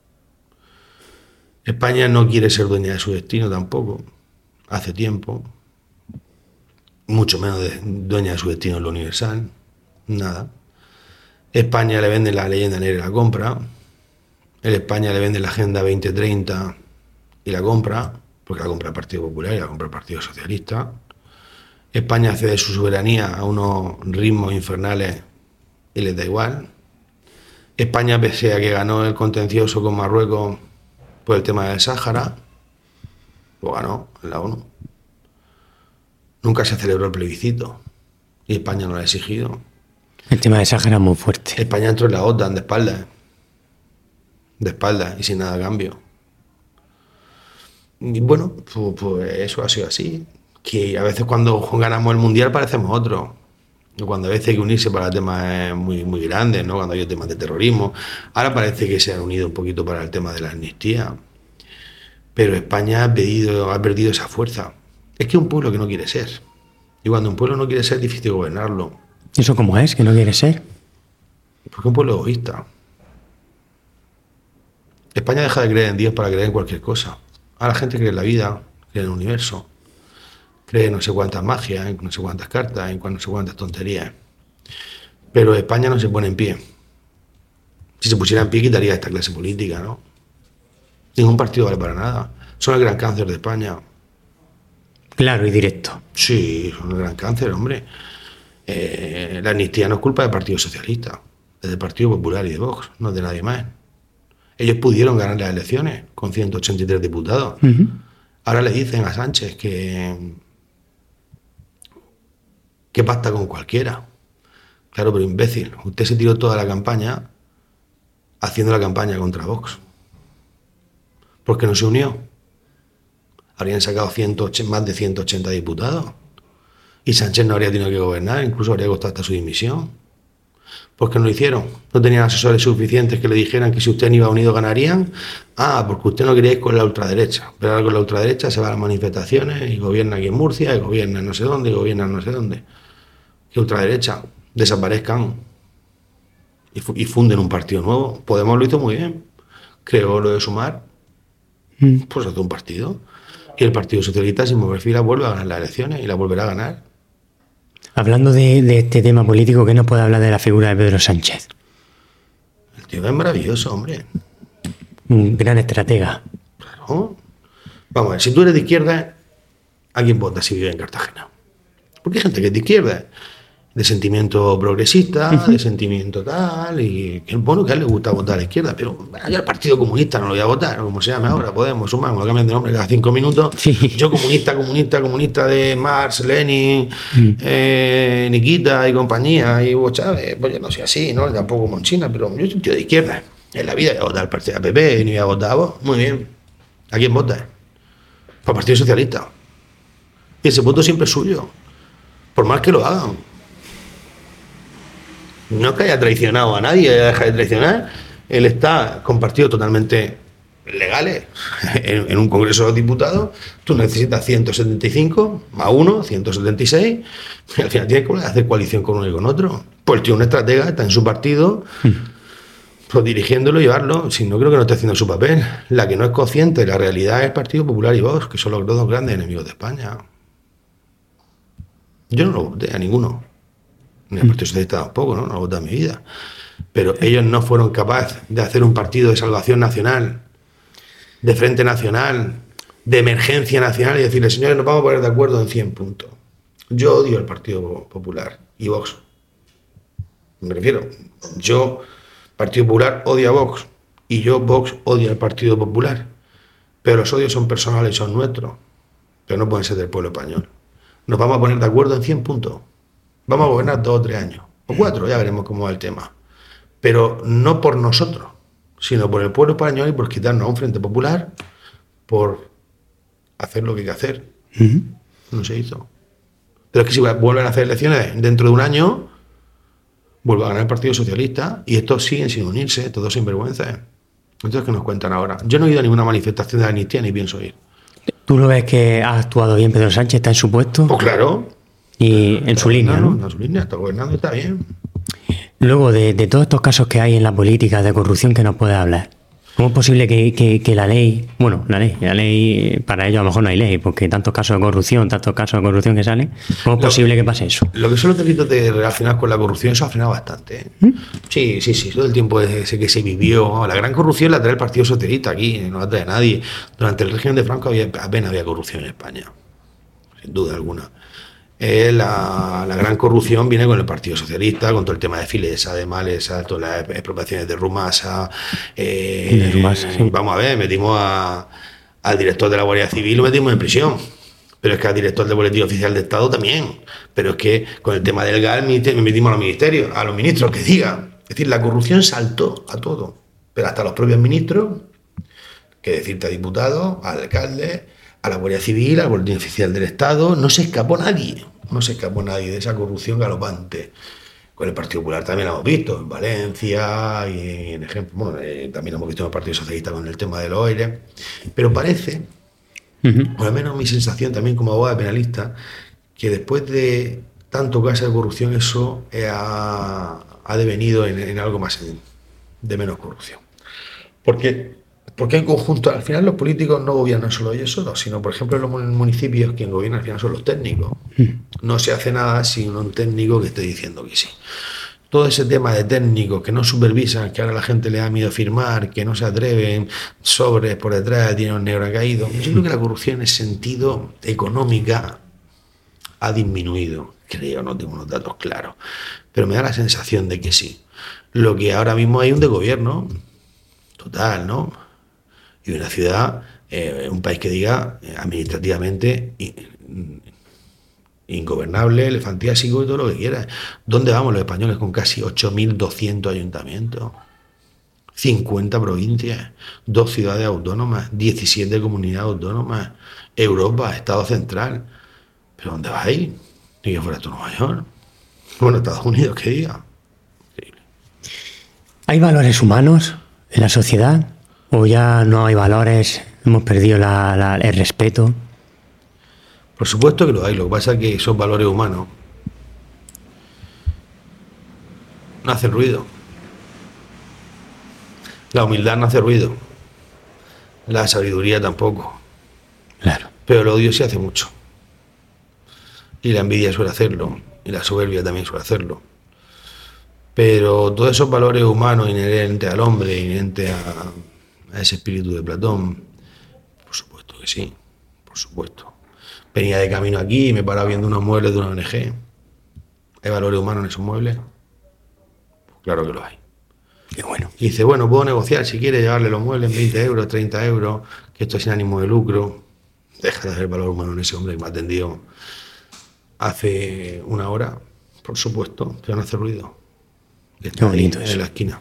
España no quiere ser dueña de su destino tampoco, hace tiempo, mucho menos de, dueña de su destino en lo universal, nada. España le vende la leyenda negra y la compra, en España le vende la Agenda veinte treinta y la compra, porque la compra el Partido Popular y la compra el Partido Socialista. España cede su soberanía a unos ritmos infernales y les da igual. España, pese a que ganó el contencioso con Marruecos por el tema del Sáhara, lo ganó en la ONU. Nunca se celebró el plebiscito y España no lo ha exigido.
El tema del Sáhara es muy fuerte.
España entró en la OTAN de espaldas, de espaldas y sin nada a cambio. Y bueno, pues, pues eso ha sido así. Que a veces cuando ganamos el Mundial parecemos otros. Cuando a veces hay que unirse para temas muy, muy grandes, ¿no? Cuando hay temas de terrorismo. Ahora parece que se han unido un poquito para el tema de la amnistía. Pero España ha perdido, ha perdido esa fuerza. Es que es un pueblo que no quiere ser. Y cuando un pueblo no quiere ser, es difícil gobernarlo.
¿Eso cómo es? ¿Que no quiere ser?
Porque es un pueblo egoísta. España deja de creer en Dios para creer en cualquier cosa. Ahora la gente cree en la vida, cree en el universo. Cree en no sé cuántas magias, en no sé cuántas cartas, en no sé cuántas tonterías. Pero España no se pone en pie. Si se pusiera en pie, quitaría esta clase política, ¿no? Ningún partido vale para nada. Son el gran cáncer de España.
Claro y directo.
Sí, son el gran cáncer, hombre. Eh, la amnistía no es culpa del Partido Socialista, es del Partido Popular y de Vox, no es de nadie más. Ellos pudieron ganar las elecciones con ciento ochenta y tres diputados. Uh-huh. Ahora le dicen a Sánchez que que pacta con cualquiera. Claro, pero imbécil. Usted se tiró toda la campaña haciendo la campaña contra Vox. ¿Por qué no se unió? Habrían sacado ciento ochenta, más de ciento ochenta diputados. Y Sánchez no habría tenido que gobernar, incluso habría costado hasta su dimisión. ¿Por qué no lo hicieron? ¿No tenían asesores suficientes que le dijeran que si usted no iba unido ganarían? Ah, porque usted no quería ir con la ultraderecha. Pero ahora con la ultraderecha se va a las manifestaciones y gobierna aquí en Murcia, y gobierna en no sé dónde, y gobierna en no sé dónde. Que ultraderecha desaparezcan y, fu- y funden un partido nuevo. Podemos lo hizo muy bien. Creó lo de Sumar, mm. pues hace un partido. Y el Partido Socialista, sin mover fila, vuelve a ganar las elecciones y la volverá a ganar.
Hablando de, de este tema político, ¿qué nos puede hablar de la figura de Pedro Sánchez?
El tío es maravilloso, hombre.
Un gran estratega.
Claro. Vamos a ver, si tú eres de izquierda, ¿a quién votas si vive en Cartagena? Porque hay gente que es de izquierda, de sentimiento progresista, uh-huh. de sentimiento tal, y que bueno, que a él le gusta votar a la izquierda, pero yo al Partido Comunista no lo voy a votar, como se llame ahora, Podemos, Sumar, me lo cambian de nombre cada cinco minutos. Sí. Yo comunista, comunista, comunista de Marx, Lenin, uh-huh. eh, Nikita y compañía, y Hugo Chávez, pues yo no soy así, ¿no? Tampoco Monchina, pero yo soy un tío de izquierda. En la vida voy a votar al Partido P P, ni voy a votar a vos. Muy bien. ¿A quién votas? Para el Partido Socialista. Y ese voto siempre es suyo, por más que lo hagan. No es que haya traicionado a nadie, haya dejado de traicionar. Él está con partidos totalmente legales. En, en un Congreso de los Diputados, tú necesitas ciento setenta y cinco más uno, ciento setenta y seis, y al final tienes que hacer coalición con uno y con otro. Pues el tío, un estratega, está en su partido, pues dirigiéndolo y llevarlo. Si no, creo que no esté haciendo su papel. La que no es consciente de la realidad es el Partido Popular y Vox, que son los dos grandes enemigos de España. Yo no lo voté a ninguno. Ni al Partido Socialista tampoco, ¿no? No lo voté en mi vida. Pero ellos no fueron capaces de hacer un partido de salvación nacional, de frente nacional, de emergencia nacional y decirle, señores, nos vamos a poner de acuerdo en cien puntos. Yo odio al Partido Popular y Vox. Me refiero, yo, Partido Popular, odio a Vox y yo, Vox, odio al Partido Popular. Pero los odios son personales y son nuestros. Pero no pueden ser del pueblo español. Nos vamos a poner de acuerdo en cien puntos. Vamos a gobernar dos o tres años, o cuatro, ya veremos cómo va el tema. Pero no por nosotros, sino por el pueblo español y por quitarnos a un Frente Popular, por hacer lo que hay que hacer. Uh-huh. No se hizo. Pero es que si vuelven a hacer elecciones dentro de un año, vuelve a ganar el Partido Socialista y estos siguen sin unirse, todos sin vergüenza. Entonces, ¿qué nos cuentan ahora? Yo no he ido a ninguna manifestación de la amnistía ni pienso ir. ¿Tú
lo ves que ha actuado bien Pedro Sánchez? ¿Está en su puesto?
Pues claro.
Y en su línea, ¿no?
En su línea, está gobernando, está bien.
Luego, de, de todos estos casos que hay en la política de corrupción, ¿qué nos puede hablar? ¿Cómo es posible que, que, que la ley, bueno, la ley, la ley, para ello a lo mejor no hay ley, porque tantos casos de corrupción, tantos casos de corrupción que salen, ¿cómo es lo, posible que pase eso?
Lo que son los delitos de relacionados con la corrupción, eso ha frenado bastante. ¿eh? ¿Mm? Sí, sí, sí, todo el tiempo ese que se vivió, la gran corrupción la trae el Partido Socialista aquí, no la trae nadie. Durante el régimen de Franco había, apenas había corrupción en España, sin duda alguna. Eh, la, la gran corrupción viene con el Partido Socialista, con todo el tema de Filesa, de Malesa, todas las expropiaciones de Rumasa. Eh,
de Rumasa, sí.
Vamos a ver, metimos a, al director de la Guardia Civil, lo metimos en prisión. Pero es que al director del Boletín Oficial de Estado también. Pero es que con el tema del G A L me metimos a los ministerios, a los ministros que digan. Es decir, la corrupción saltó a todo. Pero hasta los propios ministros, que decirte a diputados, al alcalde, a la Guardia Civil, al Boletín Oficial del Estado, no se escapó nadie. No se escapó nadie de esa corrupción galopante. Con el Partido Popular también lo hemos visto, en Valencia, y en ejemplo, bueno, eh, también lo hemos visto en el Partido Socialista con el tema de los O E R E. Pero parece, uh-huh. o al menos mi sensación también como abogado penalista, que después de tanto caso de corrupción, eso ha, ha devenido en, en algo más de, de menos corrupción. Porque, porque en conjunto, al final los políticos no gobiernan solo ellos solos, sino, por ejemplo, en los municipios quien gobierna al final son los técnicos. No se hace nada sin un técnico que esté diciendo que sí. Todo ese tema de técnicos que no supervisan, que ahora la gente le da miedo a firmar, que no se atreven, sobres por detrás, tienen un negro caído. Yo creo que la corrupción en ese sentido económica ha disminuido, creo, no tengo unos datos claros, pero me da la sensación de que sí. Lo que ahora mismo hay un desgobierno total, ¿no? Y una ciudad, eh, un país que diga eh, administrativamente ingobernable, elefantiásico y todo lo que quiera. ¿Dónde vamos los españoles con casi ocho mil doscientos ayuntamientos? cincuenta provincias, dos ciudades autónomas, diecisiete comunidades autónomas, Europa, Estado Central. ¿Pero dónde va a ir? Ni que fuera esto Nueva York. Bueno, Estados Unidos, que diga. Increíble.
¿Hay valores humanos en la sociedad? ¿O ya no hay valores? ¿Hemos perdido la, la, el respeto?
Por supuesto que lo hay. Lo que pasa es que esos valores humanos no hacen ruido. La humildad no hace ruido. La sabiduría tampoco.
Claro.
Pero el odio sí hace mucho. Y la envidia suele hacerlo. Y la soberbia también suele hacerlo. Pero todos esos valores humanos inherentes al hombre, inherentes a, a ese espíritu de Platón, por supuesto que sí, por supuesto. Venía de camino aquí y me paraba viendo unos muebles de una O N G. ¿Hay valores humanos en esos muebles? Pues claro que lo hay.
Qué bueno.
Y dice, bueno, puedo negociar si quiere llevarle los muebles en veinte euros, treinta euros, que esto es sin ánimo de lucro. Deja de haber valor humano en ese hombre que me ha atendido hace una hora, por supuesto, pero no hace ruido.
Qué bonito
en
eso.
la esquina.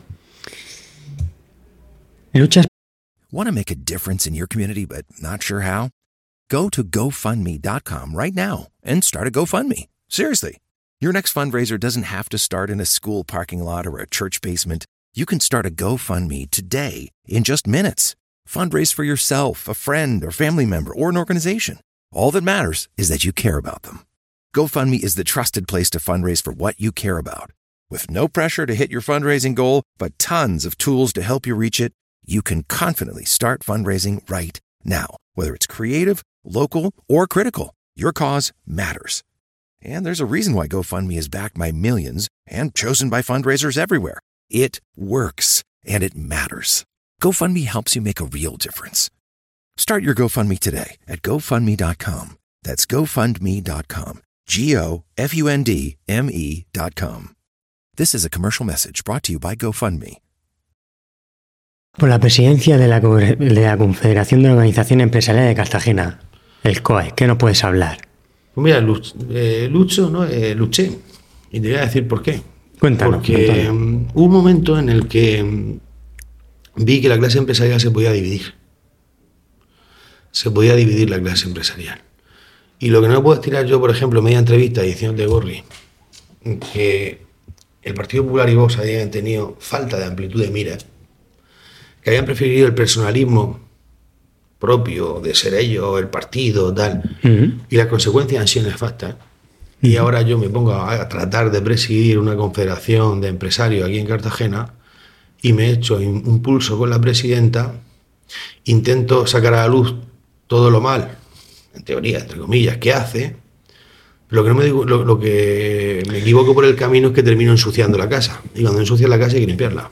Luchas.
Want to make a difference in your community but not sure how? Go to go fund me dot com right now and start a GoFundMe. Seriously. Your next fundraiser doesn't have to start in a school parking lot or a church basement. You can start a GoFundMe today in just minutes. Fundraise for yourself, a friend, or family member, or an organization. All that matters is that you care about them. GoFundMe is the trusted place to fundraise for what you care about. With no pressure to hit your fundraising goal, but tons of tools to help you reach it, you can confidently start fundraising right now. Whether it's creative, local, or critical, your cause matters. And there's a reason why GoFundMe is backed by millions and chosen by fundraisers everywhere. It works, and it matters. GoFundMe helps you make a real difference. Start your GoFundMe today at go fund me dot com. That's go fund me dot com. G O F U N D M E dot com. This is a commercial message brought to you by GoFundMe.
Por la presidencia de la, de la Confederación de Organizaciones Empresariales de Cartagena, el C O E, ¿qué nos puedes hablar?
Pues mira, Luch, eh, Lucho, ¿no? Eh, luché. Y te voy a decir por qué.
Cuéntanos.
Porque um, hubo un momento en el que um, vi que la clase empresarial se podía dividir. Se podía dividir la clase empresarial. Y lo que no puedo estirar yo, por ejemplo, media entrevista diciendo de Gorri, que el Partido Popular y Vox habían tenido falta de amplitud de miras, que habían preferido el personalismo propio de ser ellos, el partido, tal, uh-huh. y las consecuencias han sido nefastas. Uh-huh. Y ahora yo me pongo a tratar de presidir una confederación de empresarios aquí en Cartagena y me echo un pulso con la presidenta, intento sacar a la luz todo lo mal, en teoría, entre comillas, que hace. Lo que, no me, digo, lo, lo que me equivoco por el camino es que termino ensuciando la casa. Y cuando ensucias la casa hay que limpiarla.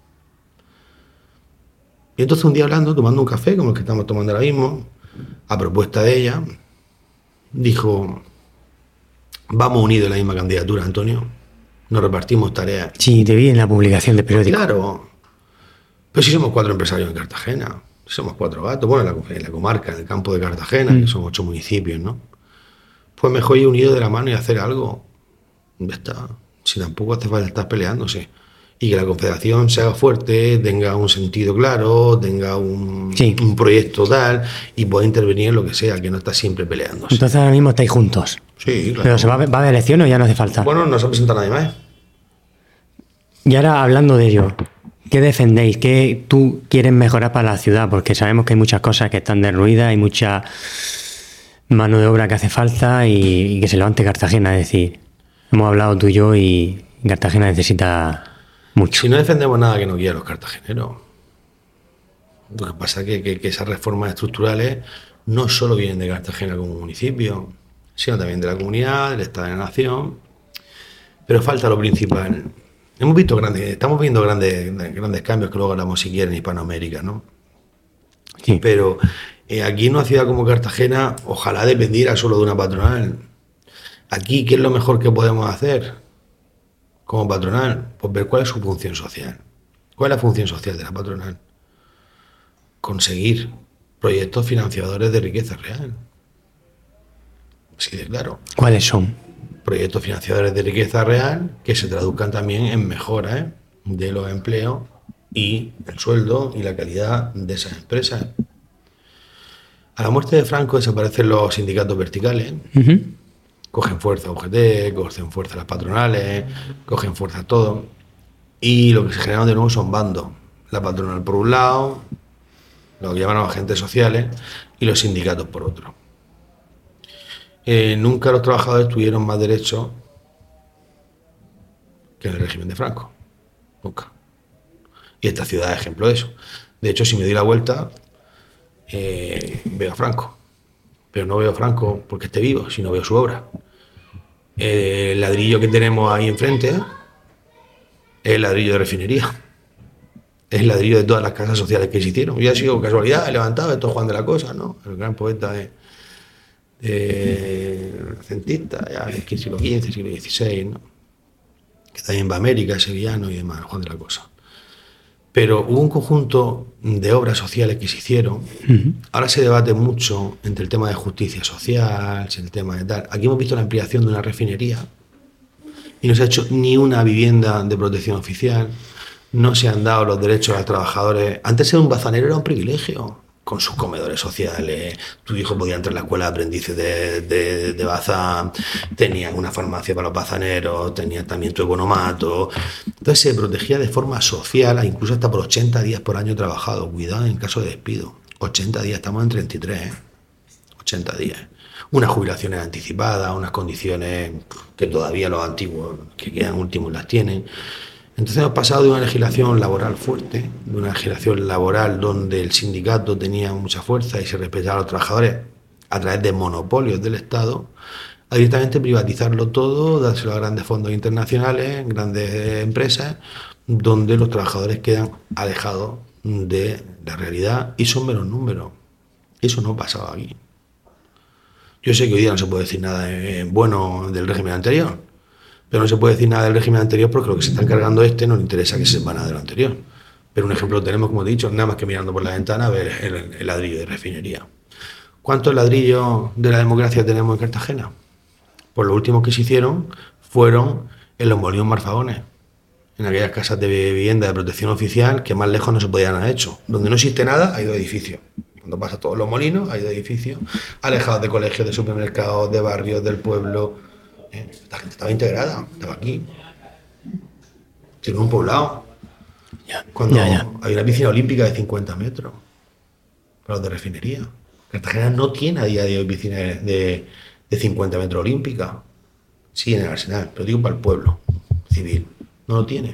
Y entonces un día hablando, tomando un café, como el que estamos tomando ahora mismo, a propuesta de ella, dijo, Vamos unidos en la misma candidatura, Antonio. Nos repartimos tareas.
Sí, te vi en la publicación de periódico.
Claro. Pero si somos cuatro empresarios en Cartagena, si somos cuatro gatos, bueno, en la, en la comarca, en el campo de Cartagena, mm. que son ocho municipios, ¿no? Pues mejor ir unidos de la mano y hacer algo. Ya está. Si tampoco hace falta estar peleándose. Y que la Confederación se haga fuerte, tenga un sentido claro, tenga un,
sí.
un proyecto tal y pueda intervenir en lo que sea, que no está siempre peleándose.
Entonces ahora mismo estáis juntos.
Sí, claro.
¿Pero se va a, va a haber elección o ya no hace falta?
Bueno, no se presenta nadie más.
Y ahora, hablando de ello, ¿qué defendéis? ¿Qué tú quieres mejorar para la ciudad? Porque sabemos que hay muchas cosas que están derruidas, hay mucha mano de obra que hace falta y, y que se levante Cartagena. Es decir, hemos hablado tú y yo y Cartagena necesita mucho.
Si no defendemos nada que no quiera los cartageneros. Lo que pasa es que, que, que esas reformas estructurales no solo vienen de Cartagena como municipio, sino también de la comunidad, del Estado de la Nación. Pero falta lo principal. Hemos visto grandes, estamos viendo grandes, grandes cambios que luego hablamos si quieren en Hispanoamérica, ¿no?
Sí.
Pero eh, aquí en una ciudad como Cartagena, ojalá dependiera solo de una patronal. Aquí, ¿qué es lo mejor que podemos hacer como patronal? Pues ver cuál es su función social. ¿Cuál es la función social de la patronal? Conseguir proyectos financiadores de riqueza real. Así de claro.
¿Cuáles son?
Proyectos financiadores de riqueza real que se traduzcan también en mejora, ¿eh? de los empleos y el sueldo y la calidad de esas empresas. A la muerte de Franco desaparecen los sindicatos verticales,
Uh-huh.
cogen fuerza U G T, cogen fuerza las patronales, cogen fuerza todo, y lo que se generan de nuevo son bandos. La patronal por un lado, lo que llaman los agentes sociales, y los sindicatos por otro. Eh, nunca los trabajadores tuvieron más derechos que en el régimen de Franco. Nunca. Y esta ciudad es ejemplo de eso. De hecho, si me doy la vuelta, eh, veo a Franco. Pero no veo a Franco porque esté vivo, sino veo su obra. Eh, el ladrillo que tenemos ahí enfrente es el ladrillo de refinería. Es el ladrillo de todas las casas sociales que se hicieron. Y ha sido casualidad, he levantado, esto es Juan de la Cosa, ¿no? El gran poeta de... Eh, centista, ya en el siglo quince, siglo dieciséis, ¿no? Que también va a América, sevillano y demás, Juan de la Cosa. Pero hubo un conjunto de obras sociales que se hicieron. Uh-huh. Ahora se debate mucho entre el tema de justicia social, el tema de tal. Aquí hemos visto la ampliación de una refinería y no se ha hecho ni una vivienda de protección oficial, no se han dado los derechos a los trabajadores. Antes ser un bazanero era un privilegio, con sus comedores sociales, tu hijo podía entrar a la escuela de aprendices de, de, de baza, tenían una farmacia para los bazaneros, tenían también tu economato. Entonces se protegía de forma social, incluso hasta por ochenta días por año trabajado. Cuidado en caso de despido. ochenta días, estamos en treinta y tres, ¿eh? ochenta días. Unas jubilaciones anticipadas, unas condiciones que todavía los antiguos que quedan últimos las tienen. Entonces hemos pasado de una legislación laboral fuerte, de una legislación laboral donde el sindicato tenía mucha fuerza y se respetaba a los trabajadores a través de monopolios del Estado, a directamente privatizarlo todo, dárselo a grandes fondos internacionales, grandes empresas, donde los trabajadores quedan alejados de la realidad y son menos números. Eso no pasaba aquí. Yo sé que hoy día no se puede decir nada bueno del régimen anterior, pero no se puede decir nada del régimen anterior porque lo que se está encargando este no le interesa que se sepa nada de lo anterior. Pero un ejemplo lo tenemos, como he dicho, nada más que mirando por la ventana a ver el, el ladrillo de refinería. ¿Cuántos ladrillos de la democracia tenemos en Cartagena? Pues los últimos que se hicieron fueron en los molinos Marfagones, en aquellas casas de vivienda de protección oficial que más lejos no se podían haber hecho. Donde no existe nada, hay dos edificios. Cuando pasa todos los molinos, hay dos edificios, alejados de colegios, de supermercados, de barrios, del pueblo. Esta gente estaba integrada, estaba aquí. Tiene un poblado. Cuando
ya, ya.
hay una piscina olímpica de cincuenta metros para los de refinería. Cartagena no tiene a día de hoy piscina de, de cincuenta metros olímpica. Sí, en el Arsenal, pero digo para el pueblo civil. No lo tiene.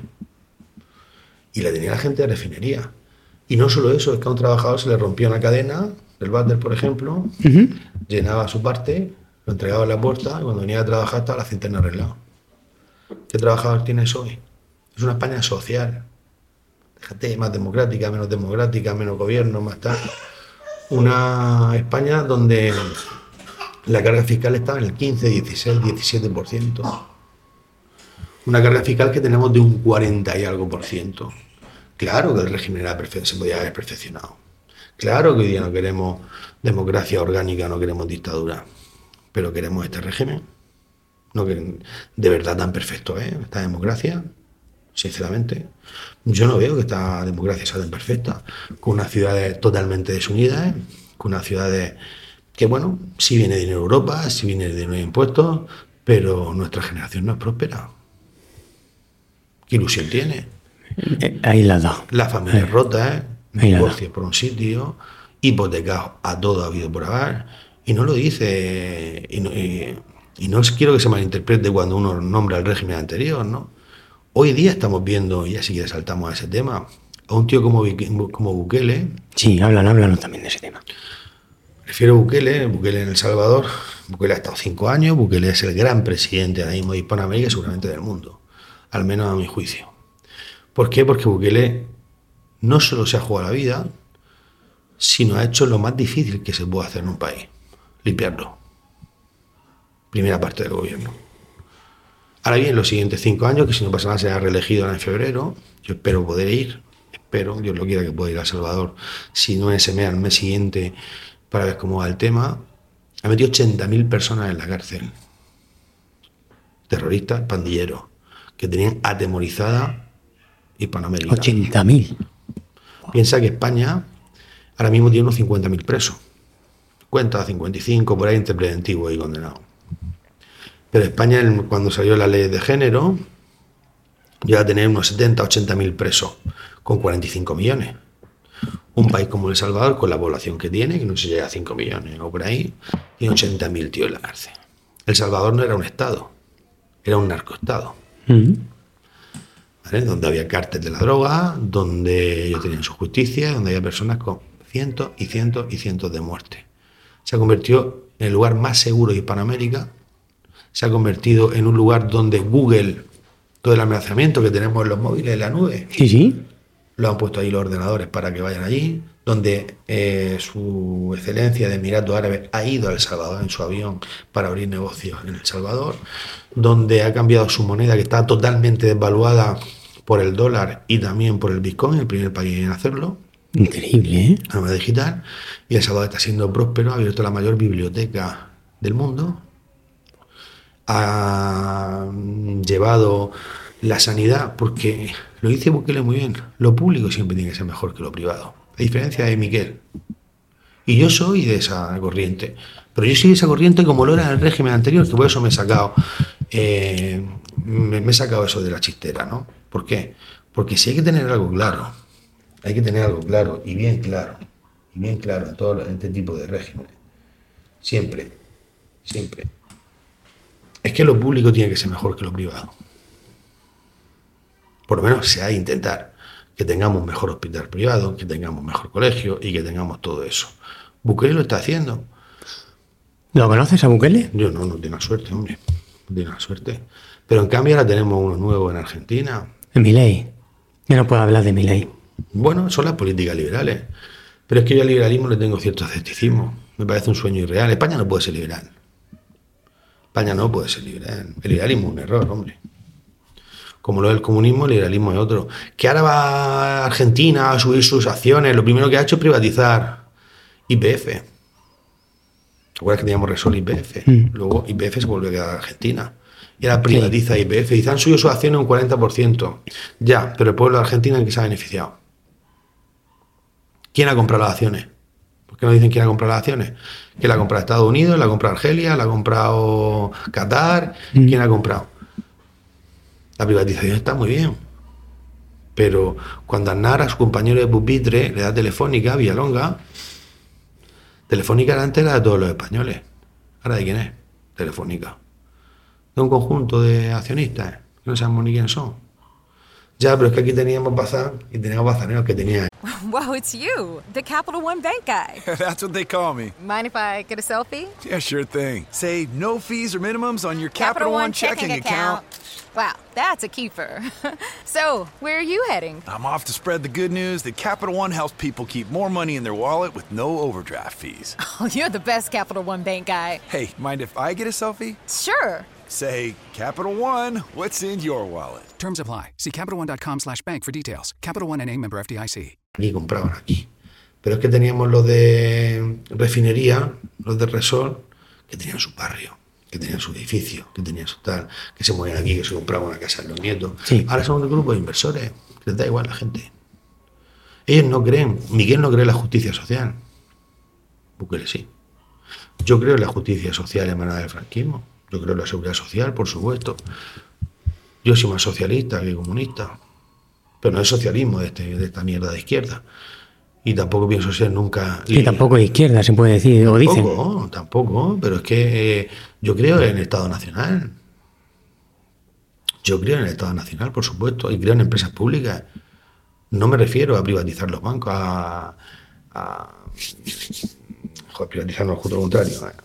Y la tenía la gente de refinería. Y no solo eso, es que a un trabajador se le rompía una cadena del váter, por ejemplo, uh-huh. llenaba su parte, lo entregaba en la puerta y cuando venía a trabajar estaba la cinterna arreglada. ¿Qué trabajador tienes hoy? Es una España social. Déjate, más democrática, menos democrática, menos gobierno, más tal. Una España donde la carga fiscal estaba en el quince, dieciséis, diecisiete por ciento. Una carga fiscal que tenemos de un cuarenta y algo por ciento. Claro que el régimen era perfe- se podía haber perfeccionado. Claro que hoy día no queremos democracia orgánica, no queremos dictadura, pero queremos este régimen. No que de verdad tan perfecto es, ¿eh? Esta democracia, sinceramente. Yo no veo que esta democracia sea tan perfecta, con unas ciudades totalmente desunidas, ¿eh? Con unas ciudades que, bueno, sí viene dinero de Europa, sí viene dinero de impuestos, pero nuestra generación no es próspera. ¿Qué ilusión tiene?
Aislado.
La familia
Eh.
rota, ¿eh?
Aislado.
Divorcios por un sitio, hipotecados a todo habido por haber, y no lo dice, y no, y, y no quiero que se malinterprete cuando uno nombra el régimen anterior, ¿no? Hoy día estamos viendo, y así que saltamos a ese tema, a un tío como, como Bukele.
Sí, hablan, háblanos también de ese tema.
Prefiero Bukele, Bukele en El Salvador. Bukele ha estado cinco años, Bukele es el gran presidente ahora mismo de Hispanoamérica y seguramente del mundo, al menos a mi juicio. ¿Por qué? Porque Bukele no solo se ha jugado la vida, sino ha hecho lo más difícil que se puede hacer en un país, limpiarlo. Primera parte del gobierno. Ahora bien, los siguientes cinco años, que si no pasa nada será reelegido ahora en febrero, yo espero poder ir, espero, Dios lo quiera que pueda ir a El Salvador, si no en ese mes, al mes siguiente, para ver cómo va el tema. Ha metido ochenta mil personas en la cárcel, terroristas, pandilleros, que tenían atemorizada Hispanoamérica.
ochenta mil.
Piensa que España ahora mismo tiene unos cincuenta mil presos. cincuenta, cincuenta y cinco, por ahí entre preventivo y condenado. Pero España, cuando salió la ley de género, llega a tener unos setenta, ochenta mil presos, con cuarenta y cinco millones. Un país como El Salvador, con la población que tiene, que no se llega a cinco millones o por ahí, tiene ochenta mil tíos en la cárcel. El Salvador no era un estado, era un narcoestado.
Mm-hmm.
¿Vale? Donde había cártel de la droga, donde ellos tenían su justicia, donde había personas con cientos y cientos y cientos de muertes. Se ha convertido en el lugar más seguro de Hispanoamérica, se ha convertido en un lugar donde Google, todo el almacenamiento que tenemos en los móviles, en la nube,
Sí, sí.
lo han puesto ahí los ordenadores para que vayan allí, donde eh, su excelencia de Emiratos Árabes ha ido a El Salvador en su avión para abrir negocios en El Salvador, donde ha cambiado su moneda, que está totalmente desvaluada por el dólar y también por el Bitcoin, el primer país en hacerlo.
Increíble, ¿eh?
La moneda digital. Y El Salvador está siendo próspero, ha abierto la mayor biblioteca del mundo, ha llevado la sanidad, porque lo dice Bukele muy bien, lo público siempre tiene que ser mejor que lo privado, a diferencia de Miquel. Y yo soy de esa corriente, pero yo soy de esa corriente como lo era el régimen anterior, que por eso me he sacado eh, me, me he sacado eso de la chistera, ¿no? ¿Por qué? Porque si hay que tener algo claro, hay que tener algo claro y bien claro, y bien claro en todo este tipo de regímenes, siempre, siempre, es que lo público tiene que ser mejor que lo privado. Por lo menos se ha de intentar que tengamos un mejor hospital privado, que tengamos mejor colegio y que tengamos todo eso. Bukele lo está haciendo.
¿Lo conoces a Bukele?
Yo no, no tiene la suerte, hombre. No tiene la suerte. Pero en cambio ahora tenemos uno nuevo en Argentina.
Milei. Yo no puedo hablar de Milei.
Bueno, son las políticas liberales. Pero es que yo al liberalismo le tengo cierto escepticismo. Me parece un sueño irreal. España no puede ser liberal. España no puede ser liberal. El liberalismo es un error, hombre. Como lo del comunismo, el liberalismo es otro. Que ahora va a Argentina a subir sus acciones. Lo primero que ha hecho es privatizar Y P F. ¿Te acuerdas que teníamos Repsol y Y P F? Mm. Luego Y P F se volvió a quedar a Argentina. Y ahora privatiza sí. Y P F. Y han subido sus acciones un cuarenta por ciento. Ya, pero el pueblo de Argentina, ¿en qué se ha beneficiado? ¿Quién ha comprado las acciones? ¿Por qué no dicen quién ha comprado las acciones? ¿Quién la ha comprado? Estados Unidos, la ha comprado Argelia, la ha comprado Qatar. Mm. ¿Quién ha comprado? La privatización está muy bien, pero cuando Aznar a su compañero de pupitre le da Telefónica, Villalonga, Telefónica era antes era de todos los españoles. ¿Ahora de quién es? Telefónica. De un conjunto de accionistas, que no sabemos ni quiénes son. Ya, pero es que aquí teníamos bazar y teníamos bazaneros que tenían.
Wow, it's you, the Capital One Bank guy.
That's what they call me.
Mind if I get a selfie?
Yeah, sure thing. Say no fees or minimums on your Capital, Capital One checking, checking account.
account. Wow, that's a keeper. So, where are you heading?
I'm off to spread the good news that Capital One helps people keep more money in their wallet with no overdraft fees.
Oh, you're the best Capital One Bank guy.
Hey, mind if I get a selfie?
Sure.
Say, Capital One, what's in your wallet?
Terms apply. See CapitalOne.com slash bank for details. Capital One N A, member F D I C.
Aquí compraban aquí. Pero es que teníamos los de refinería, los de Resol, que tenían su barrio, que tenían su edificio, que tenían su tal, que se movían aquí, que se compraban una casa de los nietos.
Sí.
Ahora son un grupo de inversores, que les da igual a la gente. Ellos no creen, Miguel no cree en la justicia social. Bukele sí. Yo creo en la justicia social emanada del franquismo. Yo creo en la seguridad social, por supuesto. Yo soy más socialista que comunista. Pero no es socialismo de, este, de esta mierda de izquierda. Y tampoco pienso ser nunca...
Y tampoco de izquierda, se puede decir, o dicen.
Tampoco, tampoco. Pero es que eh, yo creo en el Estado Nacional. Yo creo en el Estado Nacional, por supuesto. Y creo en empresas públicas. No me refiero a privatizar los bancos, a... a joder, privatizar no, justo lo contrario. A,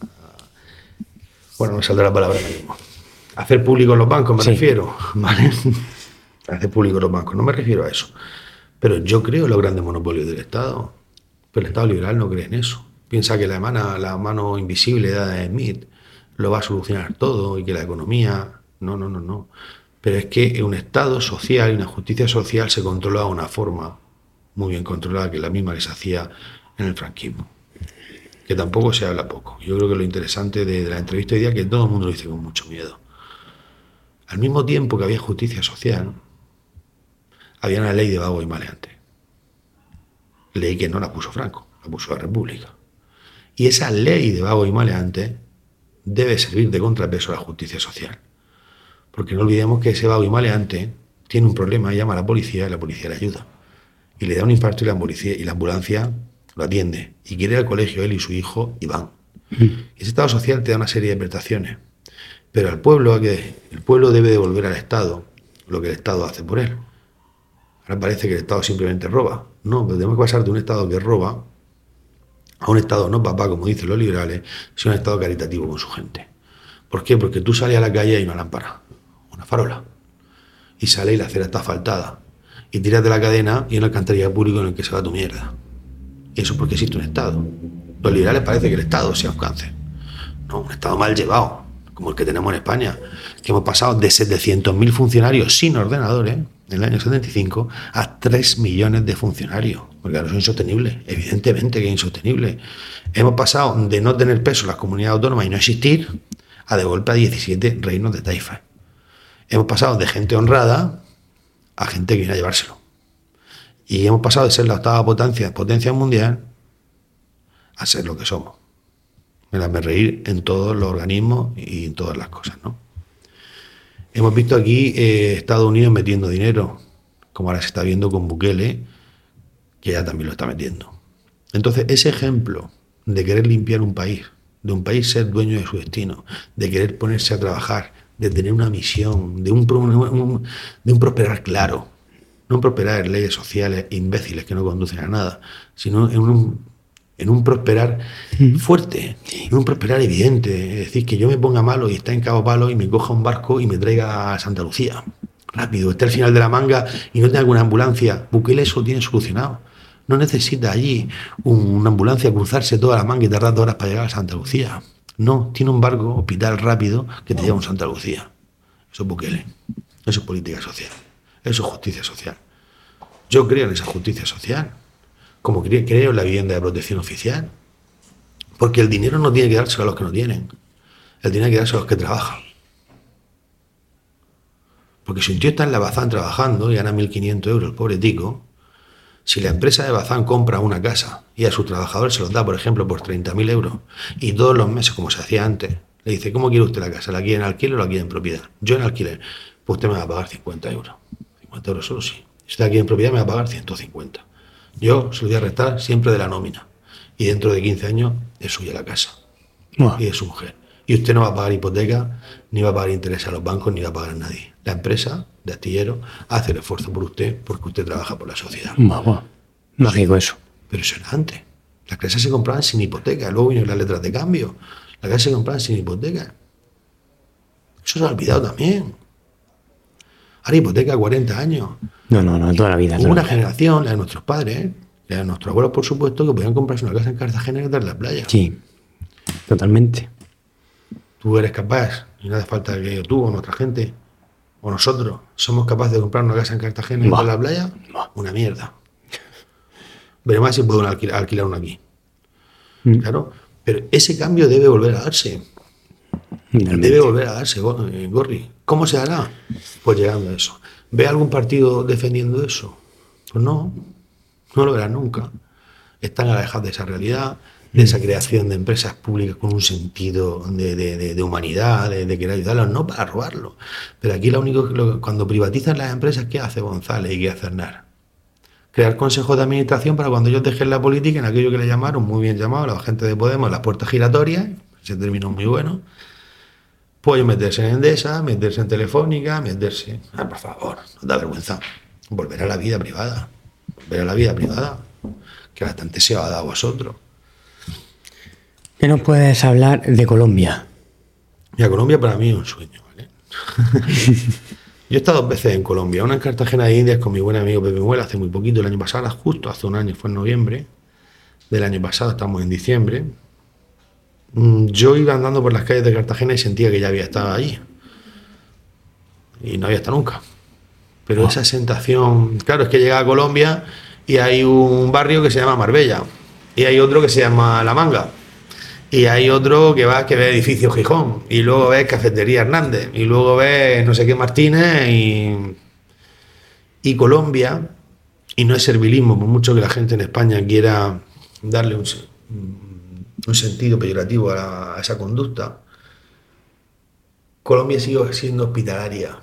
Bueno, me saldrá la palabra ahora mismo. Hacer públicos los bancos, me sí. refiero. ¿Vale? Hacer públicos los bancos, no me refiero a eso. Pero yo creo en los grandes monopolios del Estado. Pero el Estado liberal no cree en eso. Piensa que la mano, la mano invisible de Adam Smith lo va a solucionar todo y que la economía... No, no, no, no. Pero es que un Estado social y una justicia social se controla de una forma muy bien controlada, que es la misma que se hacía en el franquismo. Que tampoco se habla poco. Yo creo que lo interesante de, de la entrevista hoy día es que todo el mundo lo dice con mucho miedo. Al mismo tiempo que había justicia social, había una ley de vago y maleante. Ley que no la puso Franco, la puso la República. Y esa ley de vago y maleante debe servir de contrapeso a la justicia social. Porque no olvidemos que ese vago y maleante tiene un problema, llama a la policía y la policía le ayuda. Y le da un infarto y la, policía, y la ambulancia lo atiende. Y quiere ir al colegio él y su hijo y van. Mm. Ese Estado social te da una serie de prestaciones. Pero al pueblo, el pueblo debe devolver al Estado lo que el Estado hace por él. Ahora parece que el Estado simplemente roba. No, pero tenemos que pasar de un Estado que roba a un Estado no papá, como dicen los liberales, sino un Estado caritativo con su gente. ¿Por qué? Porque tú sales a la calle y hay una lámpara, una farola, y sales y la acera está asfaltada, y tiras de la cadena y en el alcantarillado público en el que se va tu mierda. Y eso es porque existe un Estado. Los liberales parece que el Estado sea un cáncer. No, un Estado mal llevado, como el que tenemos en España, que hemos pasado de setecientos mil funcionarios sin ordenadores en el año setenta y cinco a tres millones de funcionarios, porque ahora es insostenible, evidentemente que es insostenible. Hemos pasado de no tener peso en las comunidades autónomas y no existir a de golpe a diecisiete reinos de taifas. Hemos pasado de gente honrada a gente que viene a llevárselo. Y hemos pasado de ser la octava potencia, potencia mundial a ser lo que somos. Me la me reír en todos los organismos y en todas las cosas, ¿no? Hemos visto aquí eh, Estados Unidos metiendo dinero, como ahora se está viendo con Bukele, que ya también lo está metiendo. Entonces, ese ejemplo de querer limpiar un país, de un país ser dueño de su destino, de querer ponerse a trabajar, de tener una misión, de un, un, de un prosperar claro, no un prosperar en leyes sociales imbéciles que no conducen a nada, sino en un, en un prosperar fuerte, en un prosperar evidente. Es decir, que yo me ponga malo y está en Cabo Palo y me coja un barco y me traiga a Santa Lucía. Rápido, esté al final de la manga y no tenga una ambulancia. Bukele eso lo tiene solucionado. No necesita allí un, una ambulancia cruzarse toda la manga y tardar dos horas para llegar a Santa Lucía. No, tiene un barco, hospital rápido que te lleva a Santa Lucía. Eso es Bukele. Eso es política social. Eso es justicia social. Yo creo en esa justicia social. Como creo en la vivienda de protección oficial. Porque el dinero no tiene que dárselo a los que no tienen. El dinero hay que dárselo a los que trabajan. Porque si un tío está en la Bazán trabajando y gana mil quinientos euros, el pobre tico, si la empresa de Bazán compra una casa y a sus trabajadores se los da, por ejemplo, por treinta mil euros, y todos los meses, como se hacía antes, le dice, ¿cómo quiere usted la casa? ¿La quiere en alquiler o la quiere en propiedad? Yo en alquiler. Pues usted me va a pagar cincuenta euros. cincuenta euros solo sí. Si usted la quiere en propiedad, me va a pagar ciento cincuenta. Yo se lo voy a restar siempre de la nómina. Y dentro de quince años es suya la casa. Wow. Y es su mujer. Y usted no va a pagar hipoteca, ni va a pagar interés a los bancos, ni va a pagar a nadie. La empresa de astillero hace el esfuerzo por usted porque usted trabaja por la sociedad.
Wow. Mágico eso.
Impresionante. Las casas se compraban sin hipoteca, luego vienen las letras de cambio. Las casas se compraban sin hipoteca. Eso se ha olvidado también. Ahora hipoteca cuarenta años.
No, no, no, toda la vida.
Hubo
toda
una
la vida.
generación, la de nuestros padres, ¿eh? la de nuestros abuelos, por supuesto, que podían comprarse una casa en Cartagena y estar en la playa.
Sí, totalmente.
Tú eres capaz, y no hace falta que tú o nuestra gente, o nosotros, somos capaces de comprar una casa en Cartagena y estar en la playa. Una mierda. Veremos si puedo alquilar, alquilar una aquí. Mm. Claro, pero ese cambio debe volver a darse. Realmente. Debe volver a darse, Gorri. ¿Cómo se hará? Pues llegando a eso. ¿Ve algún partido defendiendo eso? Pues no, no lo verás nunca. Están alejados de esa realidad, de esa creación de empresas públicas con un sentido de, de, de, de humanidad, de, de querer ayudarlos, no para robarlo. Pero aquí lo único que lo, cuando privatizan las empresas, ¿qué hace González y qué hace Aznar? Crear consejos de administración para cuando ellos dejen la política, en aquello que le llamaron, muy bien llamado, la gente de Podemos, las puertas giratorias, ese término muy bueno. Pues meterse en Endesa, meterse en Telefónica, meterse... Ah, por favor, no da vergüenza. Volver a la vida privada. Volver a la vida privada. Que bastante se va a dar a vosotros.
¿Qué nos puedes hablar de Colombia?
Mira, Colombia para mí es un sueño, ¿vale? Yo he estado dos veces en Colombia. Una en Cartagena de Indias con mi buen amigo Pepe Muela hace muy poquito, el año pasado, justo hace un año, fue en noviembre del año pasado, estamos en diciembre. Yo iba andando por las calles de Cartagena y sentía que ya había estado allí. Y no había estado nunca. Pero oh. esa sensación... Claro, es que llega a Colombia y hay un barrio que se llama Marbella. Y hay otro que se llama La Manga. Y hay otro que va que ve edificio Gijón. Y luego ves Cafetería Hernández. Y luego ves no sé qué Martínez y... Y Colombia, y no es servilismo, por mucho que la gente en España quiera darle un... un sentido peyorativo a, la, a esa conducta, Colombia sigue siendo hospitalaria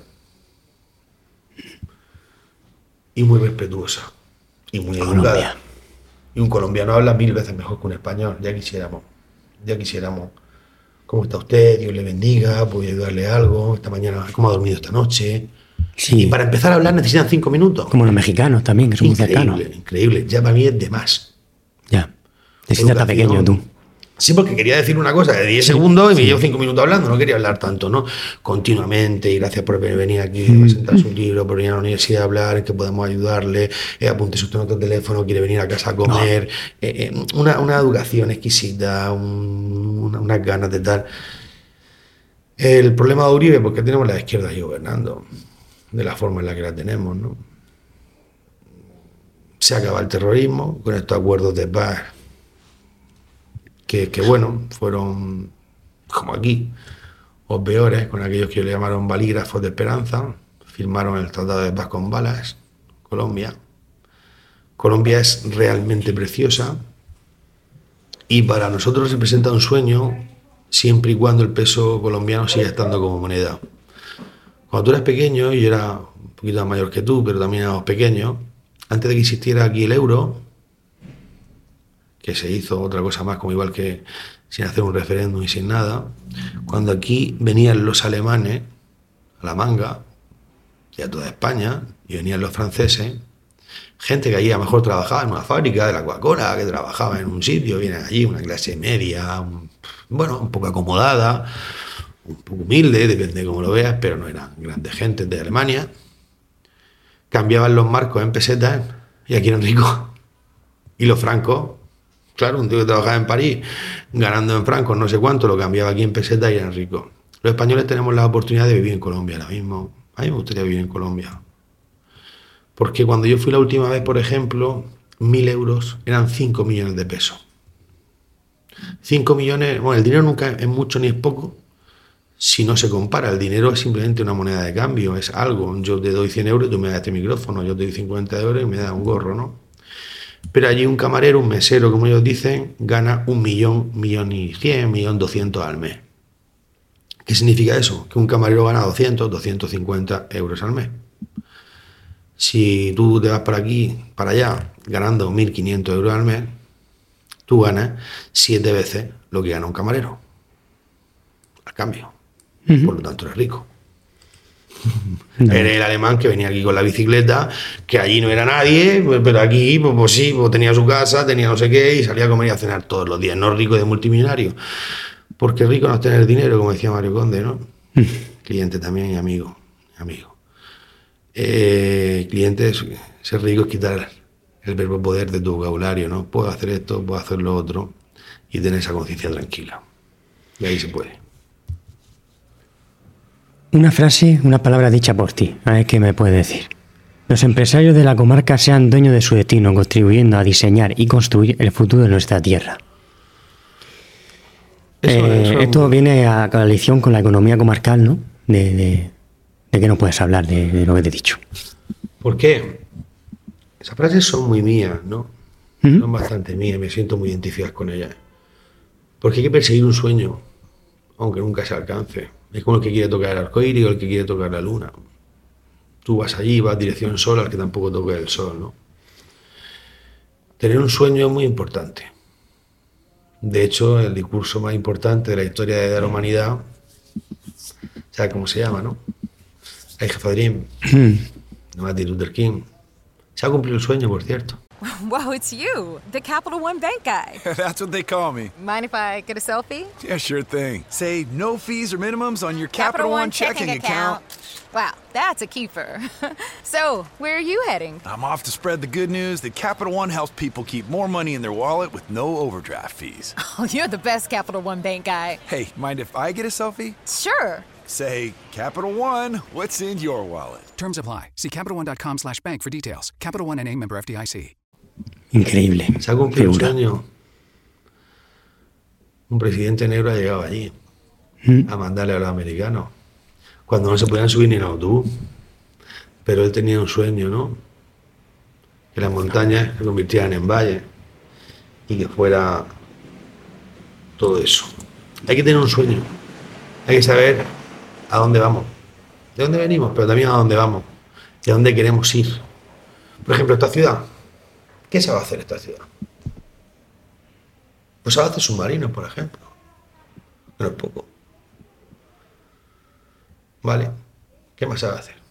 y muy respetuosa y muy educada. Y un colombiano habla mil veces mejor que un español. Ya quisiéramos, ya quisiéramos. ¿Cómo está usted? Dios le bendiga, ¿puedo ayudarle algo? Esta mañana, ¿cómo ha dormido esta noche? Sí. Y para empezar a hablar necesitan cinco minutos.
Como los mexicanos también, que son muy cercanos.
Increíble, increíble. Ya para mí es de más.
Ya. Te sientes tan pequeño tú.
Sí, porque quería decir una cosa de diez sí, segundos y sí. me llevo cinco minutos hablando, no quería hablar tanto, ¿no? Continuamente, y gracias por venir aquí a presentar su libro, por venir a la universidad a hablar, en que podemos ayudarle, eh, apunte usted en otro teléfono, quiere venir a casa a comer, no. eh, eh, una, una educación exquisita, un, una, unas ganas de tal. El problema de Uribe, porque tenemos la izquierda ahí gobernando, de la forma en la que la tenemos, ¿no? Se acaba el terrorismo con estos acuerdos de paz. Que, que bueno, fueron como aquí, o peores, con aquellos que le llamaron balígrafos de esperanza, firmaron el Tratado de Paz con balas, Colombia. Colombia es realmente preciosa y para nosotros representa un sueño siempre y cuando el peso colombiano siga estando como moneda. Cuando tú eras pequeño, y yo era un poquito mayor que tú, pero también éramos pequeños, antes de que existiera aquí el euro, que se hizo otra cosa más, como igual que sin hacer un referéndum y sin nada, cuando aquí venían los alemanes a la manga, y a toda España, y venían los franceses, gente que allí a lo mejor trabajaba en una fábrica de la Coca-Cola, que trabajaba en un sitio, vienen allí, una clase media, un, bueno, un poco acomodada, un poco humilde, depende de cómo lo veas, pero no eran grandes gentes de Alemania, cambiaban los marcos en pesetas, y aquí eran ricos, y los francos, claro, un tío que trabajaba en París, ganando en francos no sé cuánto, lo cambiaba aquí en pesetas y eran ricos. Los españoles tenemos la oportunidad de vivir en Colombia ahora mismo. A mí me gustaría vivir en Colombia. Porque cuando yo fui la última vez, por ejemplo, mil euros eran cinco millones de pesos. cinco millones, bueno, el dinero nunca es mucho ni es poco, si no se compara. El dinero es simplemente una moneda de cambio, es algo. Yo te doy cien euros y tú me das este micrófono, yo te doy cincuenta euros y me das un gorro, ¿no? Pero allí un camarero, un mesero, como ellos dicen, gana un millón, millón y cien, millón doscientos al mes. ¿Qué significa eso? Que un camarero gana doscientos, doscientos cincuenta euros al mes. Si tú te vas para aquí, para allá, ganando mil quinientos euros al mes, tú ganas siete veces lo que gana un camarero. cambio.
Uh-huh.
Por lo tanto, eres rico.
No.
Eres el alemán que venía aquí con la bicicleta, que allí no era nadie, pero aquí, pues, pues sí, pues tenía su casa, tenía no sé qué, y salía a comer y a cenar todos los días. No rico de multimillonario. Porque rico no es tener dinero, como decía Mario Conde, ¿no? Uh-huh. Cliente también y amigo. amigo. Eh, cliente, es, ser rico es quitar el verbo poder de tu vocabulario, ¿no? Puedo hacer esto, puedo hacer lo otro, y tener esa conciencia tranquila. Y ahí se puede.
Una frase, una palabra dicha por ti. A ver qué me puedes decir. Los empresarios de la comarca sean dueños de su destino, contribuyendo a diseñar y construir el futuro de nuestra tierra. Eso, eh, eso... Esto viene a coalición con la economía comarcal, ¿no? De, de, de qué no puedes hablar de, de lo que te he dicho.
¿Por qué? Esas frases son muy mías, ¿no? Uh-huh. Son bastante mías, me siento muy identificado con ellas. Porque hay que perseguir un sueño, aunque nunca se alcance. Es como el que quiere tocar el arcoíris o el que quiere tocar la luna. Tú vas allí, vas dirección sol al que tampoco toca el sol, ¿no? Tener un sueño es muy importante. De hecho, el discurso más importante de la historia de la humanidad, ¿sabes cómo se llama, no? I have a dream, de Martin Luther King. Se ha cumplido el sueño, por cierto.
Wow, it's you, the Capital One Bank guy.
That's what they call me.
Mind if I get a selfie?
Yeah, sure thing. Say no fees or minimums on your Capital, Capital One, One checking, checking account.
account. Wow, that's a keeper. So, where are you heading?
I'm off to spread the good news that Capital One helps people keep more money in their wallet with no overdraft fees.
Oh, you're the best Capital One Bank guy.
Hey, mind if I get a selfie?
Sure.
Say, Capital One, what's in your wallet?
Terms apply. See CapitalOne.com slash bank for details. Capital One N A, member F D I C.
Increíble.
Se ha cumplido un sueño. Un presidente negro ha llegado allí ¿Mm? a mandarle a los americanos cuando no se podían subir ni en autobús. Pero él tenía un sueño, ¿no? Que las montañas se convirtieran en valles y que fuera todo eso. Hay que tener un sueño. Hay que saber a dónde vamos. De dónde venimos, pero también a dónde vamos. Y a dónde queremos ir. Por ejemplo, esta ciudad. ¿Qué se va a hacer esta ciudad? Pues se va a hacer submarinos, por ejemplo. Pero es poco. ¿Vale? ¿Qué más se va a hacer?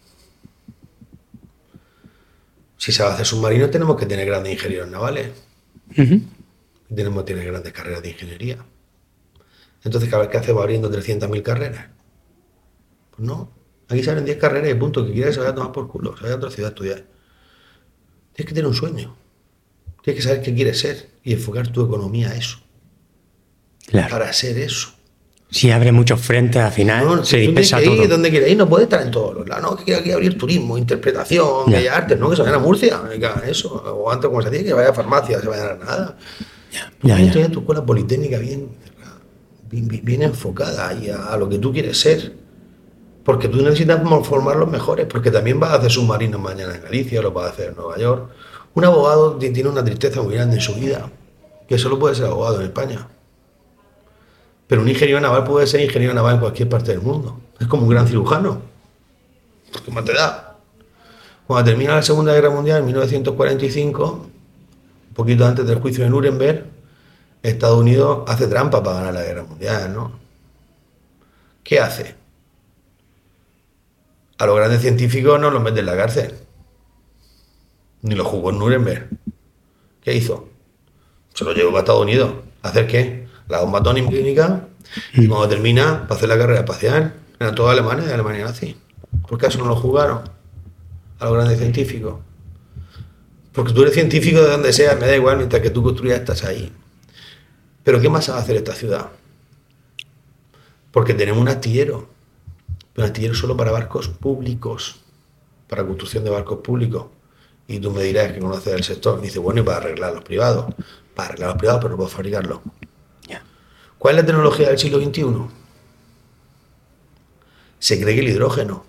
Si se va a hacer submarinos, tenemos que tener grandes ingenieros navales. Uh-huh. Tenemos que tener grandes carreras de ingeniería. Entonces, ¿cada vez que hacemos abriendo trescientas mil carreras? Pues no. Aquí se abren diez carreras y punto. Que quiera que se vaya a tomar por culo. Se vaya a otra ciudad a estudiar. Tienes que tener un sueño. Tienes que saber qué quieres ser y enfocar tu economía a eso.
Claro.
Para ser eso.
Si abre muchos frentes, al final no, se dispersa todo.
Ir, donde quieres ir, no puede estar en todos los lados. No, que quiera aquí abrir turismo, interpretación, bellas artes, no, que se vayan a Murcia, que hagan eso. O antes, como se dice, que vaya a farmacia, se vayan a nada.
Ya, ya, ya.
Tienes tu escuela politécnica bien, bien, bien enfocada y a, a lo que tú quieres ser. Porque tú necesitas formar los mejores, porque también vas a hacer submarinos mañana en Galicia, lo vas a hacer en Nueva York. Un abogado tiene una tristeza muy grande en su vida, que solo puede ser abogado en España. Pero un ingeniero naval puede ser ingeniero naval en cualquier parte del mundo. Es como un gran cirujano. ¿Qué más te da? Cuando termina la Segunda Guerra Mundial en mil novecientos cuarenta y cinco, un poquito antes del juicio de Nuremberg, Estados Unidos hace trampa para ganar la Guerra Mundial, ¿no? ¿Qué hace? A los grandes científicos no los mete en la cárcel. Ni los jugó en Nuremberg. ¿Qué hizo? Se los llevó a Estados Unidos. ¿A hacer qué? La bomba atómica. Y cuando termina, para hacer la carrera espacial, eran todos alemanes de Alemania nazi. ¿Por qué eso no lo jugaron a los grandes científicos? Porque tú eres científico de donde sea, me da igual, mientras que tú construyas estás ahí. Pero ¿qué más se va a hacer esta ciudad? Porque tenemos un astillero. Un astillero solo para barcos públicos. Para construcción de barcos públicos. Y tú me dirás que conoces el sector. Y dices, bueno, y para arreglar los privados. Para arreglar los privados, pero no puedo fabricarlo. Yeah. ¿Cuál es la tecnología del siglo veintiuno? Se cree que el hidrógeno.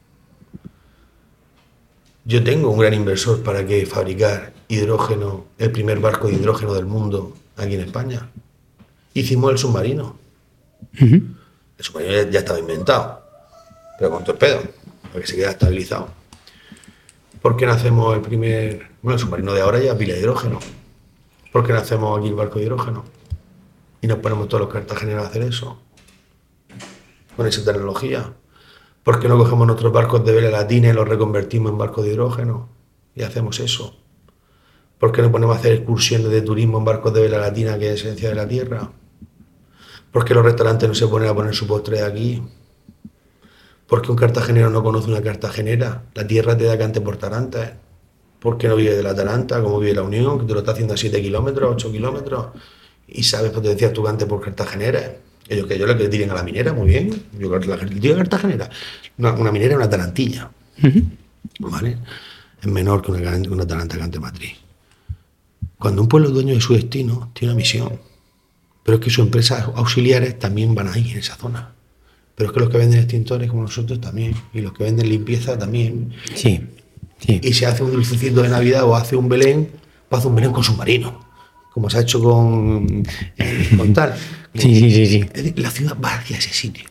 Yo tengo un gran inversor para que fabricar hidrógeno, el primer barco de hidrógeno del mundo aquí en España. Hicimos el submarino. Uh-huh. El submarino ya, ya estaba inventado, pero con torpedo, para que se quede estabilizado. ¿Por qué no hacemos el primer... Bueno, el submarino de ahora ya pila de hidrógeno. ¿Por qué no hacemos aquí el barco de hidrógeno? Y nos ponemos todos los cartageneros a hacer eso. con esa tecnología? ¿Por qué no cogemos nuestros barcos de vela latina y los reconvertimos en barcos de hidrógeno? Y hacemos eso. ¿Por qué no ponemos a hacer excursiones de turismo en barcos de vela latina, que es esencia de la tierra? ¿Por qué los restaurantes no se ponen a poner su postre de aquí? ¿Por qué un cartagenero no conoce una cartagenera? La tierra te da cante por tarantas. ¿Por qué no vive de la Taranta, como vive la Unión, que te lo está haciendo a siete kilómetros, ocho kilómetros? Y sabes potenciar tu cante por cartagenera. Ellos que yo le que le tiren a la minera, muy bien. Yo la tiro a cartagenera. Una, una minera es una tarantilla. Uh-huh. ¿Vale? Es menor que una, una taranta cante matriz. Cuando un pueblo es dueño de su destino, tiene una misión. Pero es que sus empresas auxiliares también van ahí, en esa zona. Pero es que los que venden extintores como nosotros también. Y los que venden limpieza también.
Sí. Sí.
Y se hace un dulcecito de Navidad o hace un Belén, o hace un Belén con submarino, como se ha hecho con, eh, con tal.
Sí, sí, sí, sí.
Es decir, la ciudad va hacia ese sitio.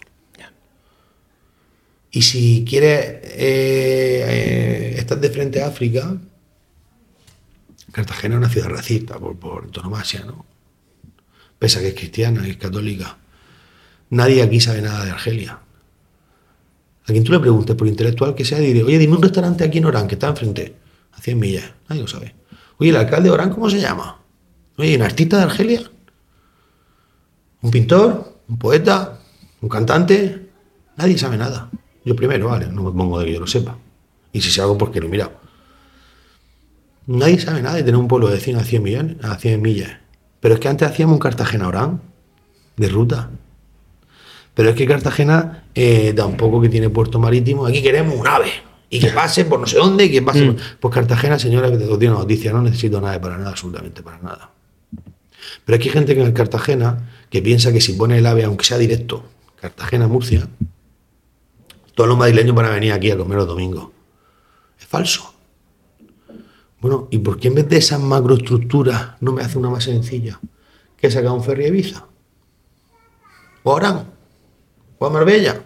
Y si quieres eh, eh, estar de frente a África, Cartagena es una ciudad racista por, por antonomasia, ¿no? Pese a que es cristiana y es católica. Nadie aquí sabe nada de Argelia. A quien tú le preguntes por intelectual que sea, diré, oye, dime un restaurante aquí en Orán, que está enfrente, a cien millas. Nadie lo sabe. Oye, ¿el alcalde de Orán cómo se llama? Oye, ¿un artista de Argelia? ¿Un pintor? ¿Un poeta? ¿Un cantante? Nadie sabe nada. Yo primero, vale, no me pongo de que yo lo sepa. Y si sé algo, porque lo he mirado. Nadie sabe nada de tener un pueblo de cien a cien millones, a cien millas. Pero es que antes hacíamos un Cartagena-Orán, de ruta. Pero es que Cartagena eh, tampoco que tiene puerto marítimo. Aquí queremos un ave. Y que pase por no sé dónde, y que pase mm. por... Pues Cartagena, señora, que te doy una noticia, no necesito nada para nada, absolutamente para nada. Pero aquí hay gente que en Cartagena que piensa que si pone el ave, aunque sea directo, Cartagena-Murcia, todos los madrileños van a venir aquí a comer los domingos. Es falso. Bueno, ¿y por qué en vez de esas macroestructuras no me hace una más sencilla? Que sacar un ferry a Ibiza. O a Orán. O a Marbella.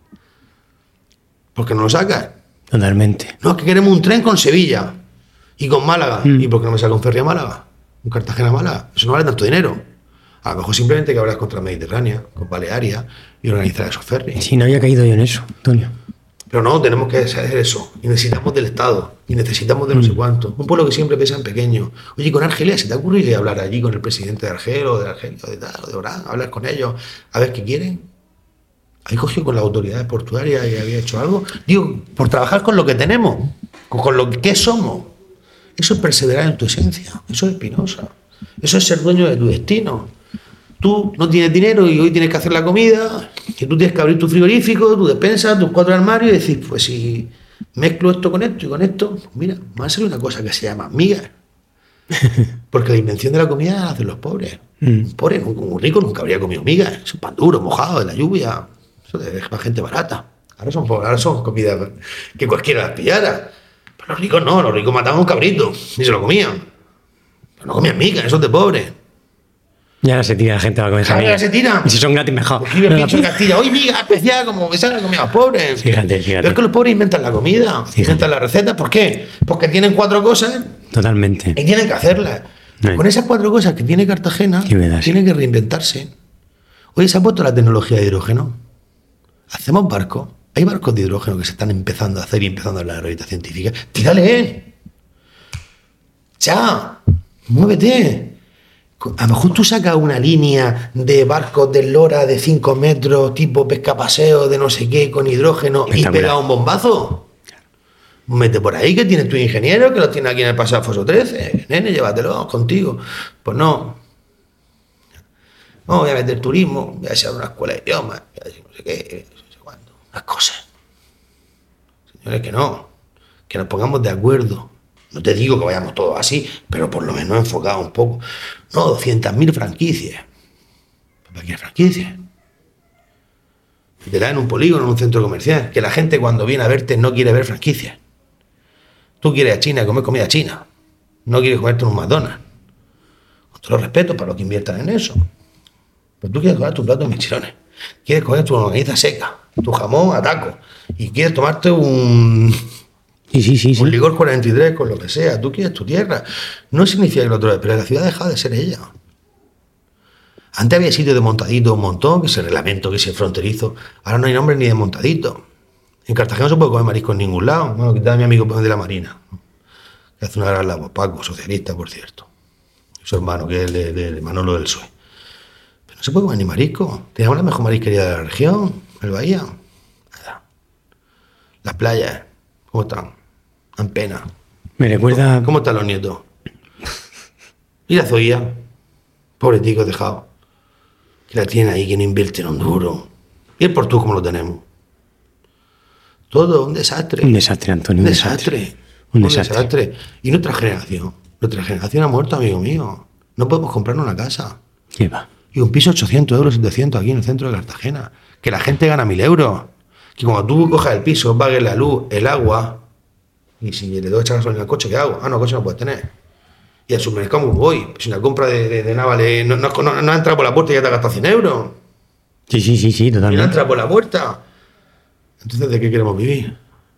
¿Por qué no lo sacas?
Totalmente.
No, es que queremos un tren con Sevilla y con Málaga. Mm. ¿Y por qué no me saca un ferry a Málaga? Un Cartagena a Málaga. Eso no vale tanto dinero. A lo mejor simplemente hay que hablar contra Mediterránea, con Balearia y organizar esos ferries.
Sí, no había caído yo en eso, Antonio.
Pero no, tenemos que hacer eso. Y necesitamos del Estado. Y necesitamos de no mm. sé cuánto. Un pueblo que siempre piensa en pequeño. Oye, con Argelia, ¿se te ocurriría hablar allí con el presidente de Argel o de Argelia o de, tal, o de Orán? Hablar con ellos, a ver qué quieren. ¿Hay cogido con las autoridades portuarias y había hecho algo? Digo, por trabajar con lo que tenemos, con lo que somos. Eso es perseverar en tu esencia. Eso es Spinoza. Eso es ser dueño de tu destino. Tú no tienes dinero y hoy tienes que hacer la comida, que tú tienes que abrir tu frigorífico, tu despensa, tus cuatro armarios y decir, pues si mezclo esto con esto y con esto, pues mira, va a ser una cosa que se llama migas. Porque la invención de la comida la hacen los pobres. Mm. Un pobre, un rico nunca habría comido migas. Es un pan duro, mojado, de la lluvia. Eso es para gente barata. Ahora son pobres, ahora son comidas que cualquiera las pillara. Pero los ricos no, los ricos mataban un cabrito y se lo comían. Pero no comían migas, eso es de pobres.
Y ahora se tira la gente a comer esa miga.
Ahora se tira.
Y si son gratis, mejor.
Aquí el pincho en Castilla. Hoy miga especial, como que sale la comida a los pobres.
Fíjate, fíjate.
Pero es que los pobres inventan la comida, fíjate. Inventan la receta. ¿Por qué? Porque tienen cuatro cosas.
Totalmente.
Y tienen que hacerlas. No. Con esas cuatro cosas que tiene Cartagena, tienen que reinventarse. Hoy se ha puesto la tecnología de hidrógeno. Hacemos barcos. Hay barcos de hidrógeno que se están empezando a hacer y empezando a la revista científica. ¡Tírale! Eh. ¡Ya! ¡Muévete! A lo mejor tú sacas una línea de barcos de lora de cinco metros, tipo pescapaseo de no sé qué, con hidrógeno y pega un bombazo. Mete por ahí que tienes tu ingeniero, que lo tiene aquí en el Paseo Foso trece. Nene, llévatelo contigo. Pues no. No, voy a meter turismo, voy a hacer una escuela de idiomas, voy a decir no sé qué, no sé cuánto. Unas cosas. Señores, que no. Que nos pongamos de acuerdo. No te digo que vayamos todos así, pero por lo menos enfocado un poco. No, doscientas mil franquicias. ¿Para qué franquicias? Métela en un polígono, en un centro comercial. Que la gente cuando viene a verte no quiere ver franquicias. Tú quieres a China comer comida china. No quieres comerte en un McDonald's. Con todo el respeto para los que inviertan en eso. Pero tú quieres comer tu plato de michilones. Quieres comer tu longaniza seca, tu jamón a taco. Y quieres tomarte un...
Sí, sí, sí,
un
sí.
licor cuarenta y tres, con lo que sea. Tú quieres tu tierra. No significa que lo otro, pero la ciudad ha dejado de ser ella. Antes había sitios de montadito un montón, que se reglamento, que se fronterizo. Ahora no hay nombre ni de montadito. En Cartagena no se puede comer marisco en ningún lado. Bueno, quitaba a mi amigo de la Marina, que hace una gran labor, Paco, socialista, por cierto. Su hermano, que es de, de, de Manolo del P S O E. Pero no se puede comer ni marisco. Tenemos la mejor marisquería de la región, el Bahía. Nada. Las playas, ¿cómo están? Dan pena.
Me recuerda...
¿Cómo, ¿Cómo están los nietos? Y la Zoía, pobre tico dejado. Que la tiene ahí, que no invierte en un duro. Y el Portú, como lo tenemos. Todo un desastre.
Un desastre, Antonio.
Un desastre.
desastre. Un,
un
desastre.
desastre. Y nuestra generación. Nuestra generación ha muerto, amigo mío. No podemos comprarnos una casa.
¿Qué va?
Y un piso ochocientos euros, setecientos aquí en el centro de Cartagena. Que la gente gana mil euros. Que cuando tú cojas el piso, pagues la luz, el agua. Y si le doy echar gasolina al coche, ¿qué hago? Ah, no, coche no puedes tener. Y al supermercado voy. Si la compra de, de, de Návale no, no, no, no ha entrado por la puerta y ya te ha gastado cien euros.
Sí, sí, sí, sí,
Y no
totalmente.
entra por la puerta. Entonces, ¿de qué queremos vivir?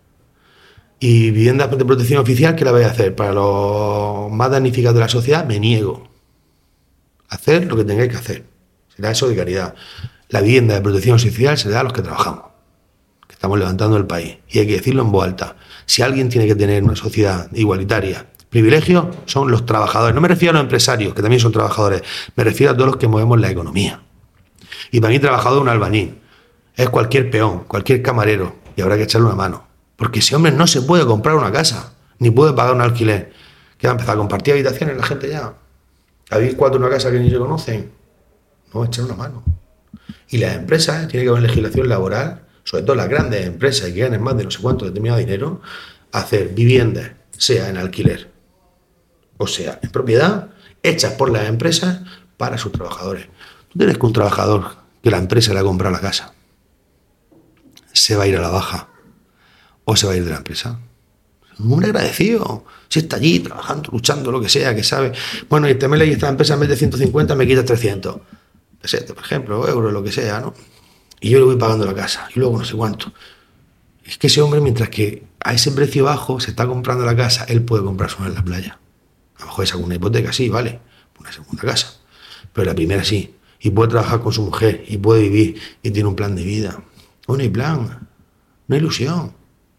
Y vivienda de protección oficial, ¿qué la voy a hacer? Para los más damnificados de la sociedad, me niego. Hacer lo que tengáis que hacer. Será eso de caridad. La vivienda de protección oficial se da a los que trabajamos, que estamos levantando el país. Y hay que decirlo en voz alta. Si alguien tiene que tener una sociedad igualitaria, privilegios son los trabajadores. No me refiero a los empresarios, que también son trabajadores. Me refiero a todos los que movemos la economía. Y para mí, trabajador es un albañil. Es cualquier peón, cualquier camarero. Y habrá que echarle una mano. Porque ese hombre no se puede comprar una casa, ni puede pagar un alquiler. Que va a empezar a compartir habitaciones la gente ya. ¿Habéis cuatro en una casa que ni se conocen? No, echar una mano. Y las empresas, ¿eh? Tiene que haber legislación laboral, sobre todo las grandes empresas que ganen más de no sé cuánto determinado dinero, hacer viviendas, sea en alquiler o sea en propiedad, hechas por las empresas para sus trabajadores. ¿Tú tienes que un trabajador que la empresa le ha comprado la casa se va a ir a la baja o se va a ir de la empresa? Un hombre agradecido. Si está allí trabajando, luchando, lo que sea, que sabe. Bueno, y este mes y esta empresa en vez de ciento cincuenta me quita trescientos. Pesetas, por ejemplo, euros, lo que sea, ¿no? Y yo le voy pagando la casa. Y luego no sé cuánto. Es que ese hombre, mientras que a ese precio bajo se está comprando la casa, él puede comprarse una en la playa. A lo mejor es alguna hipoteca, sí, vale. Una segunda casa. Pero la primera sí. Y puede trabajar con su mujer. Y puede vivir. Y tiene un plan de vida. No hay plan. No hay ilusión.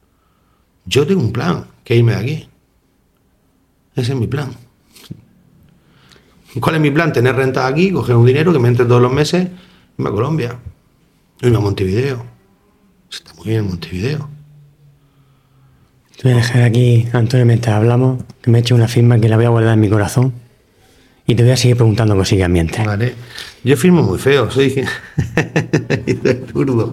Yo tengo un plan, que es irme de aquí. Ese es mi plan. ¿Cuál es mi plan? Tener renta aquí, coger un dinero que me entre todos los meses, irme a Colombia, irme a Montevideo. Está muy bien Montevideo.
Te voy a dejar aquí, Antonio, mientras hablamos, que me he hecho una firma que la voy a guardar en mi corazón. Y te voy a seguir preguntando cosillas mientras.
Vale. Yo firmo muy feo, soy zurdo.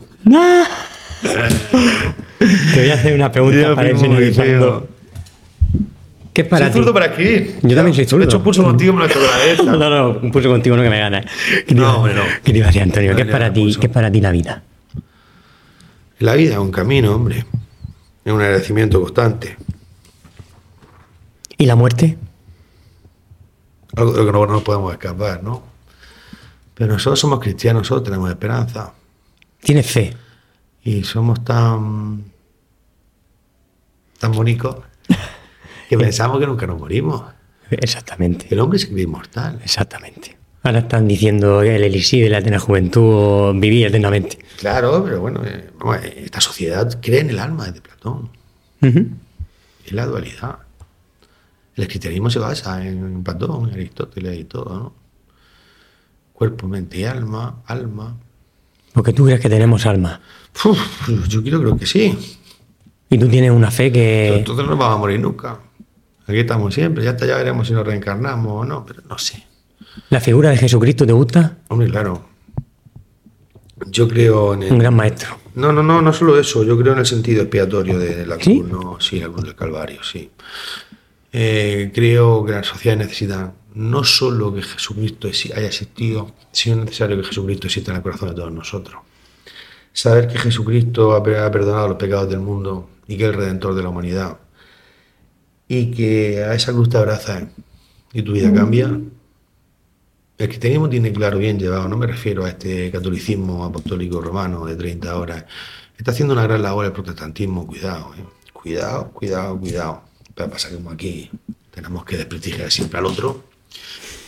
Te voy a hacer una pregunta
Yo
para ir
firmo muy
finalizando.
feo.
¿Qué es para
Soy
ti?
zurdo para escribir.
Yo también soy zurdo.
De hecho, pulso contigo me lo he hecho con la derecha.
No, no, un pulso contigo no, que me ganas. ¿Qué te
No,
iba-
hombre, no.
¿Qué te iba a decir, Antonio? ¿Qué es
Dale,
para
dale,
ti?
pulso.
¿Qué es para ti la vida?
La vida es un camino, hombre. Es un agradecimiento constante.
¿Y la muerte?
Algo de lo que no nos podemos escapar, ¿no? Pero nosotros somos cristianos, nosotros tenemos esperanza.
¿Tienes fe?
Y somos tan... tan bonitos que pensamos que nunca nos morimos.
Exactamente.
El hombre se cree inmortal.
Exactamente. Ahora están diciendo que el elixir de la eterna juventud o vivir eternamente.
Claro, pero bueno, eh, vamos, eh, esta sociedad cree en el alma desde Platón.
Ujú.
Es la dualidad. El cristianismo se basa en Platón, en Aristóteles y todo, ¿no? Cuerpo, mente y alma, alma.
Porque tú crees que tenemos alma.
Uf, yo quiero, creo que sí.
Y tú tienes una fe
Pero
que...
entonces no nos vamos a morir nunca. Aquí estamos siempre, ya hasta ya veremos si nos reencarnamos o no, pero no sé.
¿La figura de Jesucristo te gusta?
Hombre, claro. Yo creo en el...
Un gran maestro.
No, no, no, no solo eso. Yo creo en el sentido expiatorio de la cruz,
¿Sí?
¿no? Sí, la cruz del Calvario, sí. Eh, creo que las sociedades necesitan no solo que Jesucristo haya existido, sino es necesario que Jesucristo exista en el corazón de todos nosotros. Saber que Jesucristo ha perdonado los pecados del mundo y que es el Redentor de la humanidad y que a esa cruz te abrazas y tu vida cambia. El cristianismo tiene claro, bien llevado, no me refiero a este catolicismo apostólico romano de treinta horas. Está haciendo una gran labor el protestantismo, cuidado, ¿eh? cuidado, cuidado, cuidado. Pero pasa que como aquí tenemos que desprestigiar siempre al otro,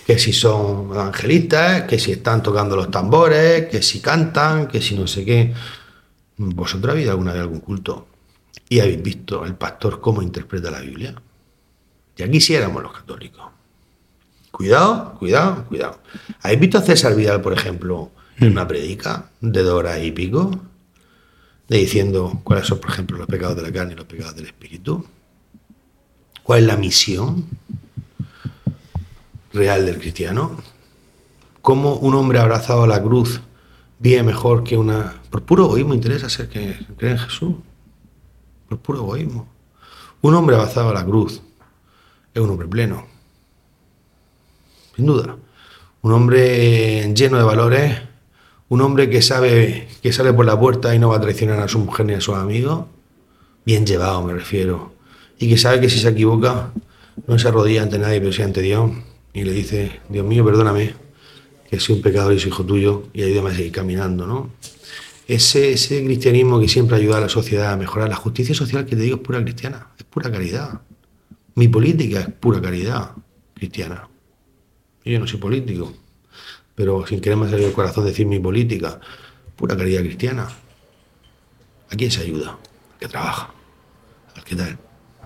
que si son evangelistas, que si están tocando los tambores, que si cantan, que si no sé qué. ¿Vosotros habéis alguna vez algún culto y habéis visto el pastor cómo interpreta la Biblia? Y aquí sí éramos los católicos. Cuidado, cuidado, cuidado. ¿Habéis visto a César Vidal, por ejemplo, en una predica de dos horas y pico, de diciendo cuáles son, por ejemplo, los pecados de la carne y los pecados del espíritu? ¿Cuál es la misión real del cristiano? ¿Cómo un hombre abrazado a la cruz vive mejor que una... Por puro egoísmo interesa ser que cree en Jesús. Por puro egoísmo. Un hombre abrazado a la cruz es un hombre pleno. Sin duda. Un hombre lleno de valores, un hombre que sabe que sale por la puerta y no va a traicionar a su mujer ni a sus amigos, bien llevado me refiero, y que sabe que si se equivoca no se arrodilla ante nadie, pero sí ante Dios, y le dice: Dios mío, perdóname, que soy un pecador y soy hijo tuyo, y ayúdame a seguir caminando, ¿no? Ese, ese cristianismo que siempre ayuda a la sociedad a mejorar. La justicia social que te digo es pura cristiana, es pura caridad. Mi política es pura caridad cristiana. Yo no soy político, pero sin quererme salir del corazón decir mi política, pura caridad cristiana. ¿A quién se ayuda? Al que trabaja, al que tal.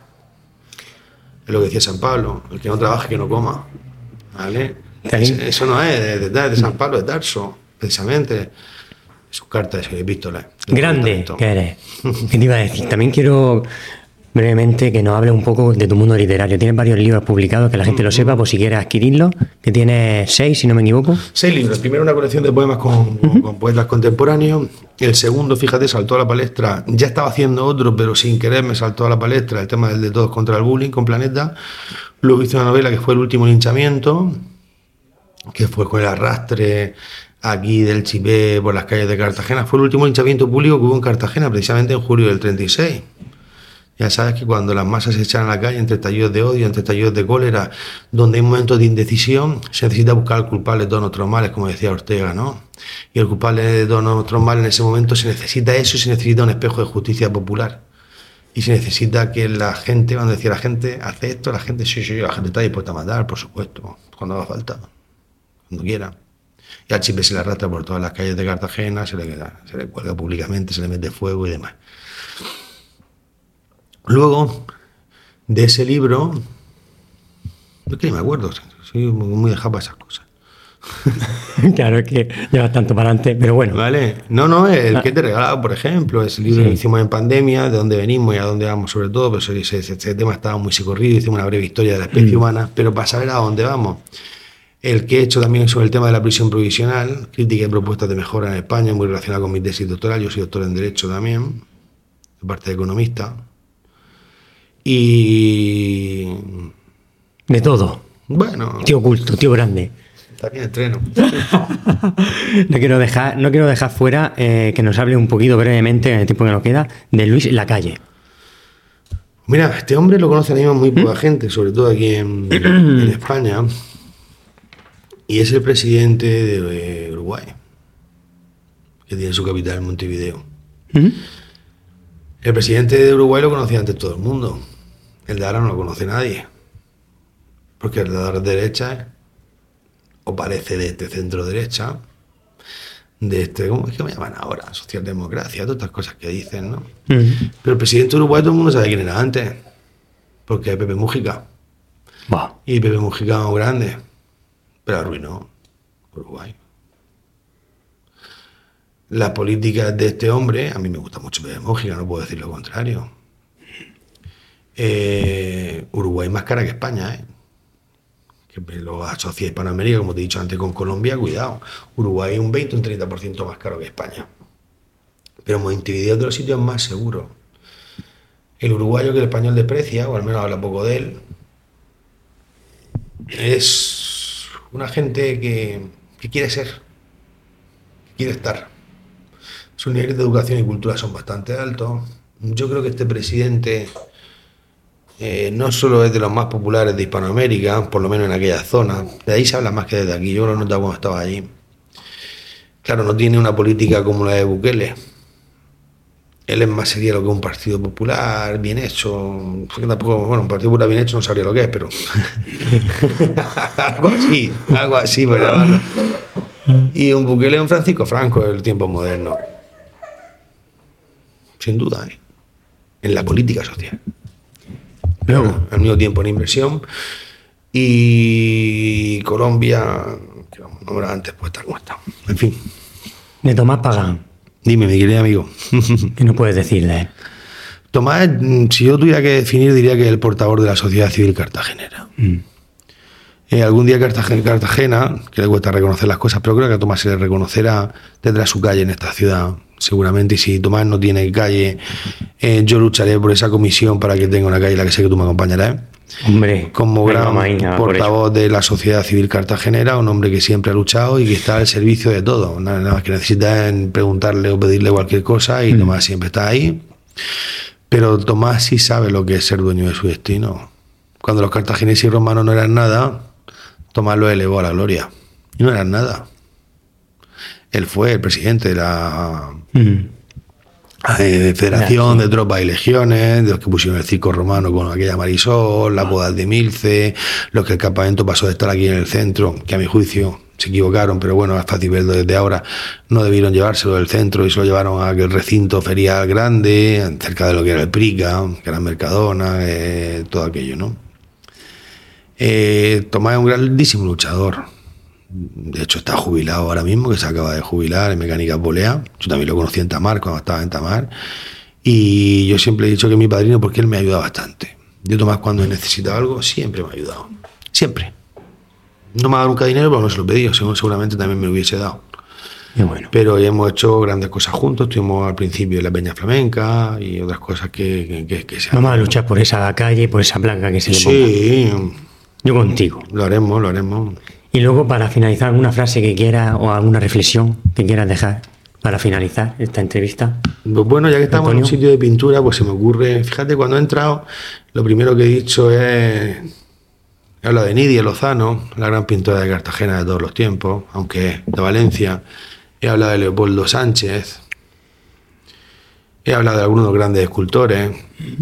Es lo que decía San Pablo: el que no trabaja, que no coma. ¿Vale? Eso no es de, de, de San Pablo de Tarso, precisamente. Sus cartas y epístolas.
Grande que eres. ¿Qué te iba a decir? También quiero brevemente que nos hables un poco de tu mundo literario. Tienes varios libros publicados, que la gente lo sepa, por si quieres adquirirlos, que tienes seis, si no me equivoco.
Seis libros. El primero, una colección de poemas con, uh-huh. con poetas contemporáneos. El segundo, fíjate, saltó a la palestra. Ya estaba haciendo otro, pero sin querer me saltó a la palestra el tema del de todos contra el bullying con Planeta. Luego hice una novela que fue El último linchamiento, que fue con el arrastre aquí del Chipé por las calles de Cartagena. Fue el último linchamiento público que hubo en Cartagena, precisamente en julio del treinta y seis. Ya sabes que cuando las masas se echan a la calle, entre estallidos de odio, entre estallidos de cólera, donde hay momentos de indecisión, se necesita buscar al culpable de todos nuestros males, como decía Ortega, ¿no? Y el culpable de todos nuestros males en ese momento se necesita eso, y se necesita un espejo de justicia popular. Y se necesita que la gente, cuando decía la gente, hace esto, la gente, sí, sí, la gente está dispuesta a matar, por supuesto, cuando haga falta, cuando quiera. Y al Chipé se le arrastra por todas las calles de Cartagena, se le, se le cuelga públicamente, se le mete fuego y demás. Luego, de ese libro, no es que ni me acuerdo, soy muy dejado para esas cosas.
Claro, es que llevas tanto para adelante, pero bueno.
Vale, no, no, el que te he regalado, por ejemplo, ese libro sí. Que hicimos en pandemia, de dónde venimos y a dónde vamos, sobre todo, pero ese, ese, ese tema estaba muy psicorrido, hicimos una breve historia de la especie mm. humana, pero para saber a dónde vamos. El que he hecho también sobre el tema de la prisión provisional, crítica y propuestas de mejora en España, muy relacionada con mi tesis doctoral. Yo soy doctor en Derecho también, de parte de economista. Y...
de todo.
Bueno.
Tío culto, tío grande.
También estreno.
no, quiero dejar, no quiero dejar fuera eh, que nos hable un poquito brevemente, en el tiempo que nos queda, de Luis Lacalle.
Mira, este hombre lo conoce ahora mismo muy poca ¿Mm? gente, sobre todo aquí en, en España. Y es el presidente de Uruguay, que tiene su capital en Montevideo. ¿Mm? El presidente de Uruguay lo conocía antes todo el mundo. El de ahora no lo conoce nadie. Porque el de la derecha, o parece de este centro derecha, de este, ¿cómo es que me llaman ahora? Socialdemocracia, todas estas cosas que dicen, ¿no? ¿Mm? Pero el presidente de Uruguay todo el mundo sabe quién era antes. Porque es Pepe Mújica.
Wow.
Y Pepe Mújica es muy grande. Pero arruinó Uruguay. Las políticas de este hombre, a mí me gusta mucho Pepe Mújica, no puedo decir lo contrario. Eh, Uruguay es más cara que España, ¿eh? Que lo asocia a Hispanoamérica, como te he dicho antes, con Colombia, cuidado. Uruguay es un veinte o un treinta por ciento más caro que España. Pero Montevideo es de los sitios más seguros. El uruguayo que el español desprecia, o al menos habla poco de él, es una gente que, que quiere ser, que quiere estar. Sus niveles de educación y cultura son bastante altos. Yo creo que este presidente eh, no solo es de los más populares de Hispanoamérica, por lo menos en aquella zona. De ahí se habla más que desde aquí. Yo lo he notado cuando estaba allí. Claro, no tiene una política como la de Bukele. el ESMA sería lo que es un partido popular bien hecho. Tampoco, bueno, un partido popular bien hecho no sabría lo que es, pero algo así, algo así, por llamarlo. Y un Bukele, un Francisco Franco del tiempo moderno. Sin duda, ¿eh? En la política social. Luego, al mismo tiempo en inversión. Y Colombia, que vamos a nombrar antes, pues tal como está. En fin.
De Tomás Pagán.
Dime, mi querido amigo.
¿Qué no puedes decirle?
Tomás, si yo tuviera que definir, diría que es el portavoz de la sociedad civil cartagenera. Mm. Eh, algún día Cartagena, Cartagena, que le cuesta reconocer las cosas, pero creo que a Tomás se le reconocerá, tendrá su calle en esta ciudad, seguramente. Y si Tomás no tiene calle, eh, yo lucharé por esa comisión para que tenga una calle en la que sé que tú me acompañarás. ¿eh?
Hombre,
como gran mañana, portavoz de la sociedad civil cartagenera, un hombre que siempre ha luchado y que está al servicio de todo. Nada, nada más que necesita en preguntarle o pedirle cualquier cosa y mm. Tomás siempre está ahí. Pero Tomás sí sabe lo que es ser dueño de su destino. Cuando los cartagineses y romanos no eran nada, Tomás lo elevó a la gloria. Y no eran nada. Él fue el presidente de la mm. eh, Federación de Tropas y Legiones, de los que pusieron el circo romano con aquella Marisol, las bodas de Milce, los que el campamento pasó de estar aquí en el centro, que a mi juicio se equivocaron, pero bueno, es fácil verlo desde ahora, no debieron llevárselo del centro y se lo llevaron a aquel recinto ferial grande, cerca de lo que era el Prica, Gran Mercadona, eh, todo aquello, ¿no? Eh, Tomás es un grandísimo luchador. De hecho está jubilado ahora mismo, que se acaba de jubilar en mecánica polea. Yo también lo conocí en Tamar, cuando estaba en Tamar. Y yo siempre he dicho que es mi padrino porque él me ayuda bastante. Yo Tomás, cuando he necesitado algo, siempre me ha ayudado. Siempre. No me ha dado nunca dinero, pero no se lo he pedido. Seguramente también me lo hubiese dado.
Y bueno.
Pero ya hemos hecho grandes cosas juntos. Estuvimos al principio en la Peña Flamenca y otras cosas que, que, que, que se
Vamos a luchar por esa calle, por esa placa que se le
sí,
ponga.
Sí.
Yo contigo.
Lo haremos, lo haremos.
Y luego, para finalizar, alguna frase que quieras o alguna reflexión que quieras dejar para finalizar esta entrevista.
Pues bueno, ya que estamos Antonio. En un sitio de pintura, pues se me ocurre, fíjate, cuando he entrado, lo primero que he dicho es, he hablado de Nidia Lozano, la gran pintora de Cartagena de todos los tiempos, aunque de Valencia. He hablado de Leopoldo Sánchez. He hablado de algunos grandes escultores,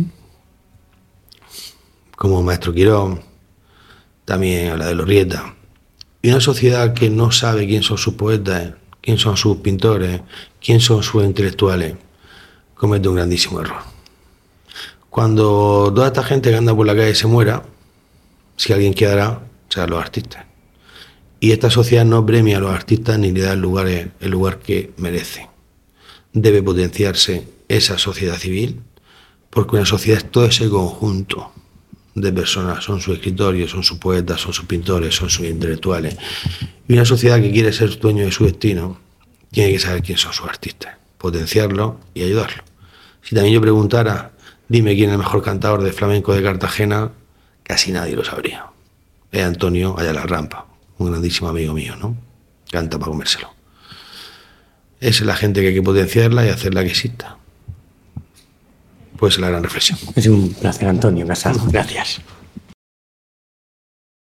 como Maestro Quirón. También he hablado de Lorrieta. Y una sociedad que no sabe quién son sus poetas, quién son sus pintores, quién son sus intelectuales, comete un grandísimo error. Cuando toda esta gente que anda por la calle se muera, si alguien quedará, serán los artistas. Y esta sociedad no premia a los artistas ni le da el lugar, el lugar que merece. Debe potenciarse esa sociedad civil, porque una sociedad es todo ese conjunto de personas, son sus escritores, son sus poetas, son sus pintores, son sus intelectuales. Y una sociedad que quiere ser dueño de su destino tiene que saber quién son sus artistas, potenciarlo y ayudarlo. Si también yo preguntara, dime quién es el mejor cantador de flamenco de Cartagena, casi nadie lo sabría. Es Antonio Ayala Rampa, un grandísimo amigo mío, ¿no? Canta para comérselo. Esa es la gente que hay que potenciarla y hacerla que exista. Pues la gran reflexión.
Es un placer, Antonio Casado. Gracias.